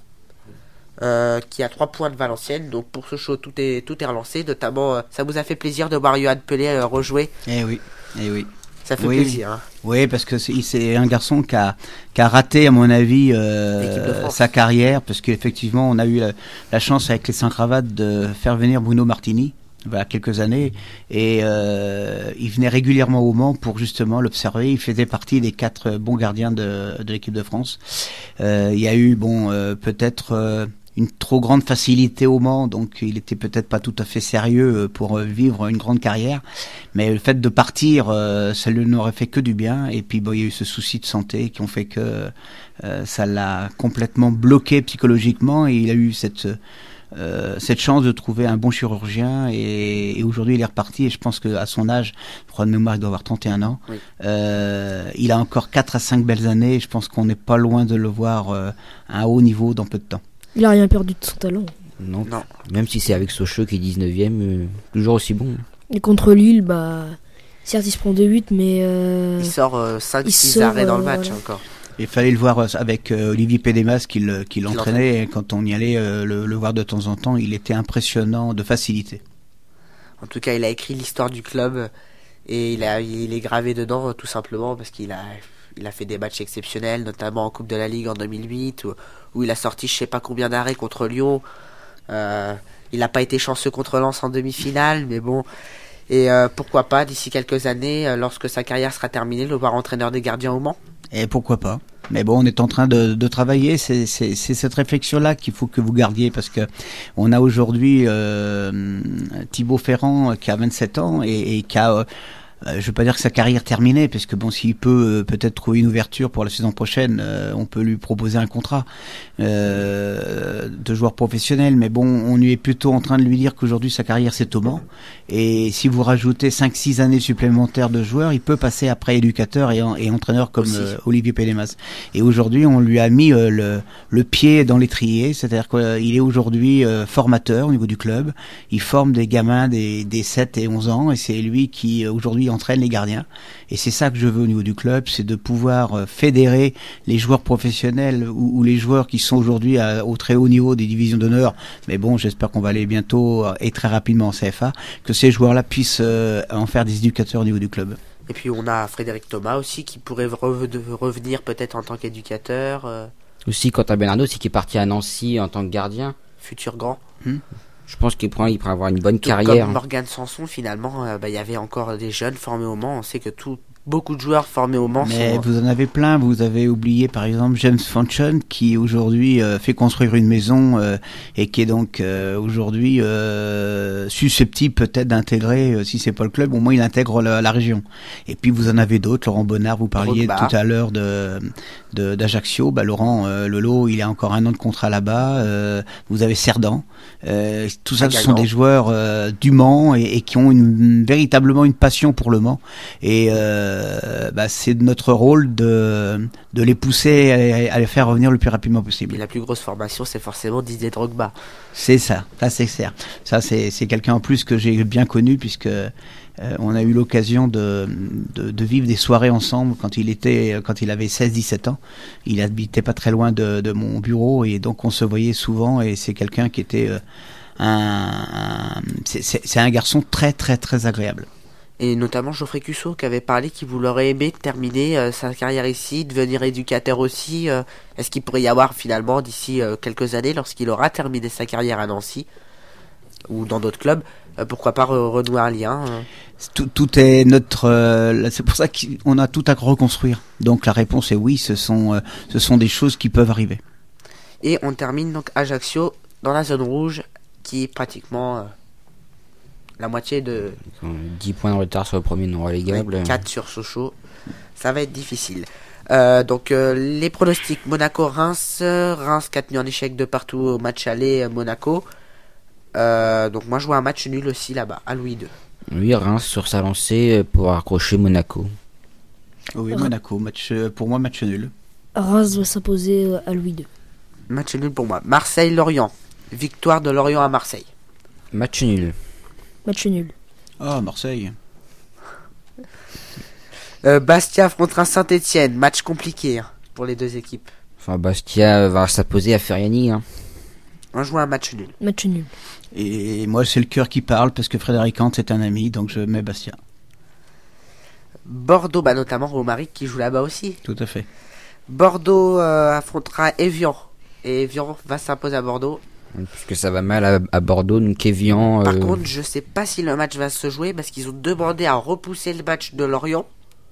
euh, qui a trois points de Valenciennes. Donc pour Sochaux, tout est, tout est relancé. Notamment, euh, ça vous a fait plaisir de voir Yoann Pelé euh, rejouer.
Eh oui, eh oui.
Ça fait
oui,
plaisir. Hein.
Oui, parce que c'est, c'est un garçon qui a, qui a raté, à mon avis, euh, sa carrière, parce qu'effectivement, on a eu la, la chance avec les Saint-Cravates de faire venir Bruno Martini, voilà, quelques années, et euh, il venait régulièrement au Mans pour justement l'observer. Il faisait partie des quatre bons gardiens de, de l'équipe de France. Euh, il y a eu, bon, euh, peut-être... Euh, une trop grande facilité au Mans, donc il était peut-être pas tout à fait sérieux pour vivre une grande carrière, mais le fait de partir, euh, ça lui n'aurait fait que du bien. Et puis bon, il y a eu ce souci de santé qui ont fait que euh, ça l'a complètement bloqué psychologiquement, et il a eu cette euh, cette chance de trouver un bon chirurgien, et, et aujourd'hui il est reparti. Et je pense que à son âge, je crois de mémoire, il doit avoir trente et un ans. Oui. Euh, il a encore quatre à cinq belles années. Et je pense qu'on n'est pas loin de le voir euh, à un haut niveau dans peu de temps.
Il a rien perdu de son talent.
Non, non. Même si c'est avec Sochaux qui est dix-neuvième, euh, toujours aussi bon.
Et contre Lille, bah, certes il se prend deux buts, mais... Euh,
il sort euh, cinq six arrêts dans le match euh, encore.
Il fallait le voir avec euh, Olivier Pédémas qui, le, qui l'entraînait, et quand on y allait euh, le, le voir de temps en temps, il était impressionnant de facilité.
En tout cas, il a écrit l'histoire du club, et il, a, il est gravé dedans tout simplement parce qu'il a... Il a fait des matchs exceptionnels, notamment en Coupe de la Ligue en deux mille huit, où, où il a sorti je sais pas combien d'arrêts contre Lyon. Euh, il n'a pas été chanceux contre Lens en demi-finale, mais bon. Et euh, pourquoi pas, d'ici quelques années, euh, lorsque sa carrière sera terminée, le voir entraîneur des gardiens au Mans.
Et pourquoi pas. Mais bon, on est en train de, de travailler. C'est, c'est, c'est cette réflexion-là qu'il faut que vous gardiez, parce que on a aujourd'hui euh, Thibaut Ferrand qui a vingt-sept ans et, et qui a... Euh, Euh, je veux pas dire que sa carrière terminée, parce que bon, s'il peut euh, peut-être trouver une ouverture pour la saison prochaine, euh, on peut lui proposer un contrat euh, de joueur professionnel. Mais bon, on lui est plutôt en train de lui dire qu'aujourd'hui sa carrière c'est au Mans. Et si vous rajoutez cinq six années supplémentaires de joueur, il peut passer après éducateur et, en, et entraîneur comme euh, Olivier Pédémas. Et aujourd'hui, on lui a mis euh, le, le pied dans l'étrier, c'est-à-dire qu'il est aujourd'hui euh, formateur au niveau du club. Il forme des gamins des, des sept et onze ans, et c'est lui qui aujourd'hui entraîne les gardiens. Et c'est ça que je veux au niveau du club, c'est de pouvoir fédérer les joueurs professionnels ou, ou les joueurs qui sont aujourd'hui à, au très haut niveau des divisions d'honneur. Mais bon, j'espère qu'on va aller bientôt et très rapidement en C F A, que ces joueurs-là puissent euh, en faire des éducateurs au niveau du club.
Et puis on a Frédéric Thomas aussi qui pourrait re- revenir peut-être en tant qu'éducateur. Euh...
Aussi Quentin Bernardo aussi qui est parti à Nancy en tant que gardien.
Futur grand.
Hmm.
Je pense qu'il pourrait, il pourrait avoir une bonne
tout
carrière.
Comme Morgan Sanson, finalement, euh, bah, y avait encore des jeunes formés au Mans. On sait que tout, beaucoup de joueurs formés au Mans
Mais
sont...
vous en avez plein. Vous avez oublié par exemple James Fanchon qui aujourd'hui euh, fait construire une maison euh, et qui est donc euh, aujourd'hui euh, susceptible peut-être d'intégrer, euh, si c'est pas le club, au moins il intègre la, la région. Et puis vous en avez d'autres. Laurent Bonnard, vous parliez Drogba. Tout à l'heure de, de d'Ajaccio. Bah Laurent euh, Lolo, il a encore un an de contrat là-bas. Euh, vous avez Cerdan. Euh, tout ça, ce sont des joueurs euh, du Mans et, et qui ont une, une, véritablement une passion pour le Mans. Et euh, bah, c'est notre rôle de, de les pousser à les, à les faire revenir le plus rapidement possible.
Et la plus grosse formation, c'est forcément Didier Drogba.
C'est ça, ça c'est clair. Ça c'est, c'est quelqu'un en plus que j'ai bien connu, puisque euh, on a eu l'occasion de, de, de vivre des soirées ensemble quand il était, quand il avait seize dix-sept ans. Il habitait pas très loin de, de mon bureau, et donc on se voyait souvent, et c'est quelqu'un qui était euh, un, un c'est, c'est, c'est un garçon très très très agréable.
Et notamment Geoffrey Cusseau qui avait parlé qu'il voudrait aimé terminer euh, sa carrière ici, devenir éducateur aussi. Euh, est-ce qu'il pourrait y avoir finalement d'ici euh, quelques années, lorsqu'il aura terminé sa carrière à Nancy ou dans d'autres clubs, euh, pourquoi pas re- renouer un lien euh.
tout, tout est notre. Euh, c'est pour ça qu'on a tout à reconstruire. Donc la réponse est oui. Ce sont, euh, ce sont des choses qui peuvent arriver.
Et on termine donc Ajaccio dans la zone rouge, qui est pratiquement euh, la moitié de...
dix points de retard sur le premier non relégable.
Oui, quatre sur Sochaux. Ça va être difficile. Euh, donc euh, les pronostics: Monaco-Reims, Reims qui a tenu en échec de partout au match aller, euh, Monaco. Euh, donc moi je vois un match nul aussi là-bas, à Louis deux.
Oui, Reims sur sa lancée euh, pour accrocher Monaco.
Oui, Monaco, match, euh, pour moi, match nul.
Reims va s'imposer euh, à Louis deux.
Match nul pour moi. Marseille-Lorient, victoire de Lorient à Marseille.
Match nul.
Match nul.
Ah, Marseille.
Euh, Bastia affrontera Saint-Etienne, match compliqué hein, pour les deux équipes.
Enfin, Bastia va s'imposer à Feriani. Hein.
On joue un match nul.
Match nul.
Et moi, c'est le cœur qui parle parce que Frédéric Hans est un ami, donc je mets Bastia.
Bordeaux, bah notamment Romaric qui joue là-bas aussi.
Tout à fait.
Bordeaux euh, affrontera Evian. Et Evian va s'imposer à Bordeaux.
Puisque ça va mal à, à Bordeaux, donc Evian...
Par
euh,
contre, je sais pas si le match va se jouer parce qu'ils ont demandé à repousser le match de Lorient.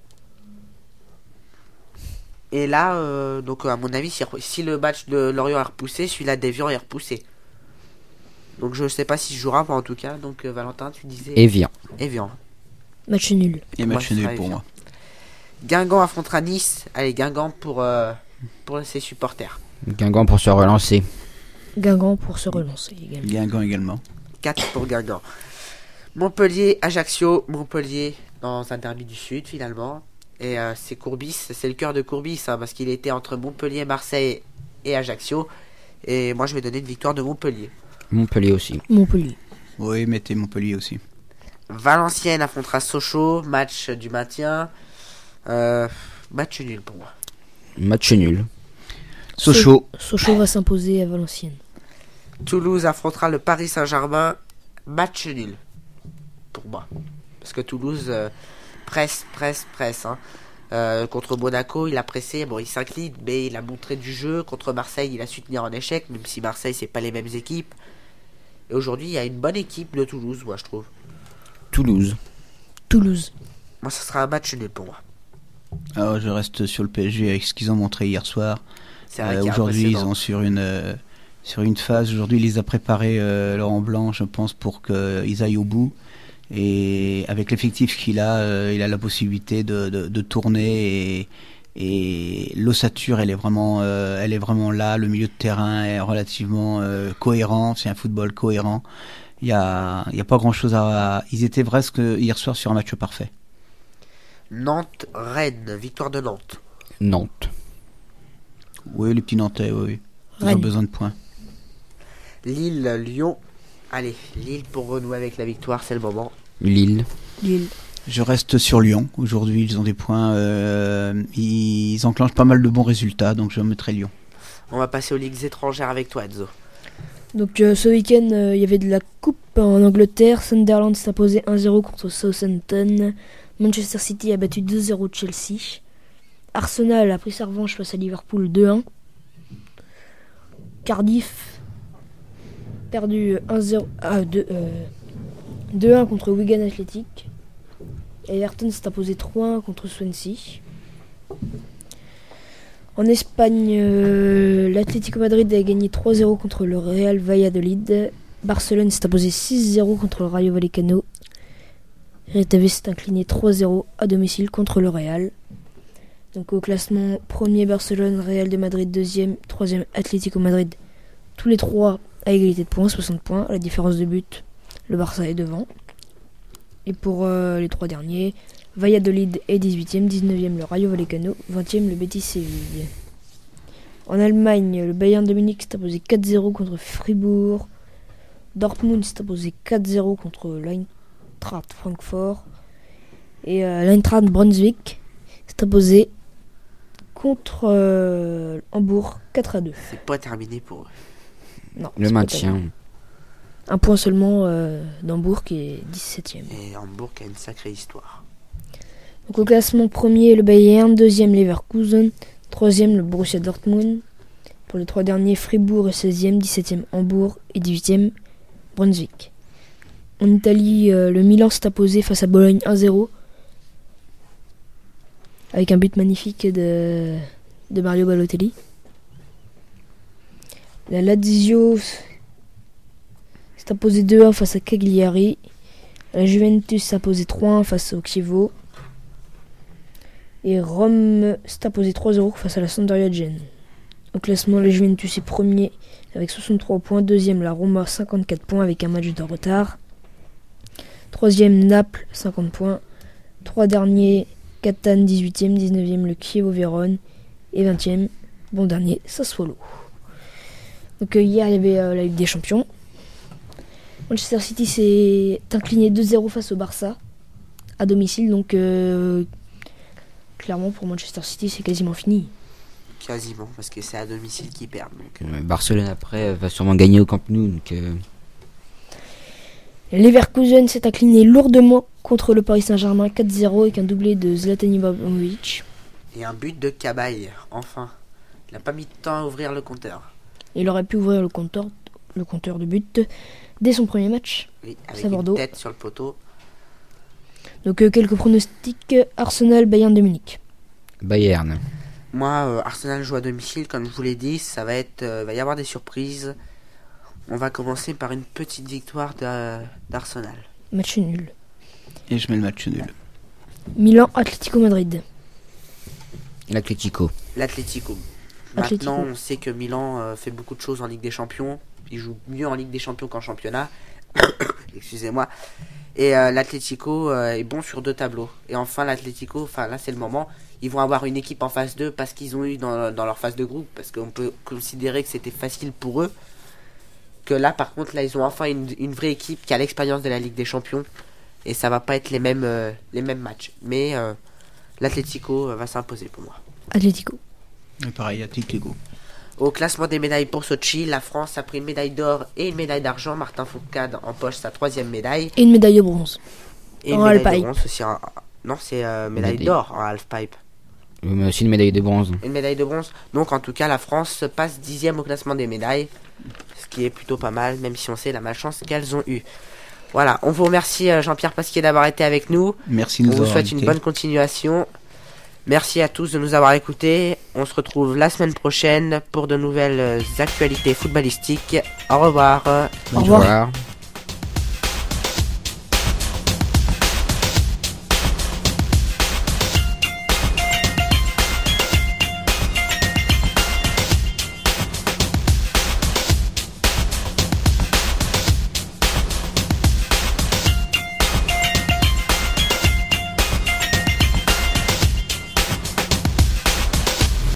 Et là, euh, donc à mon avis, si, si le match de Lorient est repoussé, celui-là d'Evian est repoussé. Donc je sais pas si je jouera, mais en tout cas. Donc euh, Valentin, tu disais
Evian.
Evian.
Match nul.
Et match
Ouais,
nul
ça
pour
Evian.
moi.
Guingamp affrontera Nice. Allez, Guingamp pour, euh, pour ses supporters.
Guingamp pour se relancer.
Guingamp pour se relancer également.
Guingamp également.
quatre pour Guingamp. Montpellier, Ajaccio. Montpellier dans un derby du Sud finalement. Et euh, c'est Courbis, c'est le cœur de Courbis, hein, parce qu'il était entre Montpellier, Marseille et Ajaccio. Et moi je vais donner une victoire de Montpellier.
Montpellier aussi.
Montpellier.
Oui, mettez Montpellier aussi.
Valenciennes affrontera Sochaux, match du maintien. Euh, match nul pour moi.
Match nul.
Sochaux.
Sochaux va s'imposer à Valenciennes.
Toulouse affrontera le Paris Saint-Germain, match nul pour moi. Parce que Toulouse euh, presse, presse, presse. Hein. Euh, contre Monaco, il a pressé, bon il s'incline, mais il a montré du jeu. Contre Marseille, il a su tenir en échec, même si Marseille c'est pas les mêmes équipes. Et aujourd'hui, il y a une bonne équipe de Toulouse, moi je trouve.
Toulouse.
Toulouse.
Moi, ça sera un match nul pour moi.
Alors, je reste sur le P S G avec ce qu'ils ont montré hier soir.
C'est vrai
Euh,
qu'il y a
aujourd'hui, ils
impressionnant.
ont sur une euh, sur une phase. Aujourd'hui, il les a préparés euh, Laurent Blanc, je pense, pour qu'ils aillent au bout. Et avec l'effectif qu'il a, euh, il a la possibilité de, de, de tourner. Et, et l'ossature, elle est vraiment, euh, elle est vraiment là. Le milieu de terrain est relativement euh, cohérent. C'est un football cohérent. Il y a, il y a pas grand chose à. Ils étaient presque hier soir sur un match parfait.
Nantes-Rennes, victoire de Nantes.
Nantes.
Oui, les petits Nantais, oui, oui. Ils ont
Rennes.
besoin de points.
Lille-Lyon. Allez, Lille pour renouer avec la victoire, c'est le moment.
Lille.
Lille.
Je reste sur Lyon. Aujourd'hui, ils ont des points. Euh, ils enclenchent pas mal de bons résultats, donc je mettrai Lyon.
On va passer aux ligues étrangères avec toi, Enzo.
Donc euh, ce week-end, euh, il y avait de la coupe en Angleterre. Sunderland s'est imposé un zéro contre Southampton. Manchester City a battu deux zéro Chelsea. Arsenal a pris sa revanche face à Liverpool deux un. Cardiff perdu un zéro, ah, deux, euh, deux un contre Wigan Athletic. Everton s'est imposé trois un contre Swansea. En Espagne, euh, l'Atlético Madrid a gagné trois zéro contre le Real Valladolid. Barcelone s'est imposé six zéro contre le Rayo Vallecano. Rétave s'est incliné trois zéro à domicile contre le Real. Donc au classement, premier Barcelone, Real de Madrid deuxième, troisième Atlético Madrid. Tous les trois à égalité de points, soixante points. À la différence de but, le Barça est devant. Et pour euh, les trois derniers, Valladolid est dix-huitième, dix-neuvième le Rayo Vallecano, vingtième le Betis Séville. En Allemagne, le Bayern de Munich s'est imposé quatre zéro contre Fribourg. Dortmund s'est imposé quatre zéro contre l'Eintracht Francfort. Et euh, l'Eintracht Brunswick s'est imposé contre euh, Hambourg quatre à deux.
C'est pas terminé pour eux.
Non,
Le
c'est pas
maintien.
terminé. Un point seulement euh, d'Hambourg qui est dix-septième.
Et Hambourg a une sacrée histoire.
Donc au classement, premier le Bayern, deuxième Leverkusen, troisième le Borussia Dortmund. Pour les trois derniers, Fribourg est seizième, dix-septième Hambourg et dix-huitième Brunswick. En Italie, euh, le Milan s'est imposé face à Bologne un zéro. Avec un but magnifique de, de Mario Balotelli. La Lazio s'est imposé deux un face à Cagliari. La Juventus s'est imposé trois un face au Chievo. Et Rome s'est imposé trois zéro face à la Sampdoria de Gênes. Au classement, la Juventus est premier avec soixante-trois points. Deuxième, la Roma, cinquante-quatre points avec un match de retard. Troisième, Naples, cinquante points. Trois derniers, Catane, dix-huitième. dix-neuvième, le Chievo Vérone. Et vingtième, bon dernier, Sassuolo. Donc euh, hier, il y avait euh, la Ligue des Champions. Manchester City s'est incliné deux zéro face au Barça à domicile. Donc euh, clairement, pour Manchester City, c'est quasiment fini.
Quasiment, parce que c'est à domicile qu'ils perdent. Donc, euh.
Ouais, Barcelone après va sûrement gagner au Camp Nou. Donc, euh...
Leverkusen s'est incliné lourdement contre le Paris Saint-Germain quatre zéro avec un doublé de Zlatan Ibrahimovic.
Et un but de Cabaye, enfin. Il n'a pas mis de temps à ouvrir le compteur.
Il aurait pu ouvrir le compteur, le compteur de but dès son premier match.
Oui, avec
à Bordeaux.
une tête sur le poteau.
Donc euh, quelques pronostics. Arsenal, Bayern de Munich.
Bayern.
Moi, euh, Arsenal joue à domicile, comme je vous l'ai dit, ça va être, euh, va y avoir des surprises. On va commencer par une petite victoire de, d'Arsenal.
Match nul.
Et je mets le match nul.
Milan, Atlético Madrid.
L'Atlético.
L'Atlético.
Atlético.
Maintenant, on sait que Milan euh, fait beaucoup de choses en Ligue des Champions. Il joue mieux en Ligue des Champions qu'en championnat. Excusez-moi. Et euh, l'Atlético euh, est bon sur deux tableaux. Et enfin, l'Atlético, enfin là, c'est le moment. Ils vont avoir une équipe en phase deux parce qu'ils ont eu dans, dans leur phase de groupe. Parce qu'on peut considérer que c'était facile pour eux. Que là, par contre, là, ils ont enfin une, une vraie équipe qui a l'expérience de la Ligue des Champions. Et ça va pas être les mêmes, euh, les mêmes matchs. Mais euh, l'Atlético euh, va s'imposer pour moi.
Atlético.
Et pareil, Atlético.
Au classement des médailles pour Sochi, la France a pris une médaille d'or et une médaille d'argent. Martin Fourcade empoche sa troisième médaille.
Et une médaille de bronze.
Et une
En
médaille
halfpipe.
de bronze aussi. En... Non, c'est euh, médaille
Médaille.
d'or en halfpipe.
Oui, mais aussi une médaille de bronze.
Une médaille de bronze. Donc en tout cas, la France passe dixième au classement des médailles. Ce qui est plutôt pas mal, même si on sait la malchance qu'elles ont eue. Voilà, on vous remercie euh, Jean-Pierre Pasquier d'avoir été avec nous.
Merci de
On
nous
vous
avoir
souhaite une
invités.
bonne continuation. Merci à tous de nous avoir écoutés. On se retrouve la semaine prochaine pour de nouvelles euh, actualités footballistiques. Au revoir.
Au revoir.
revoir.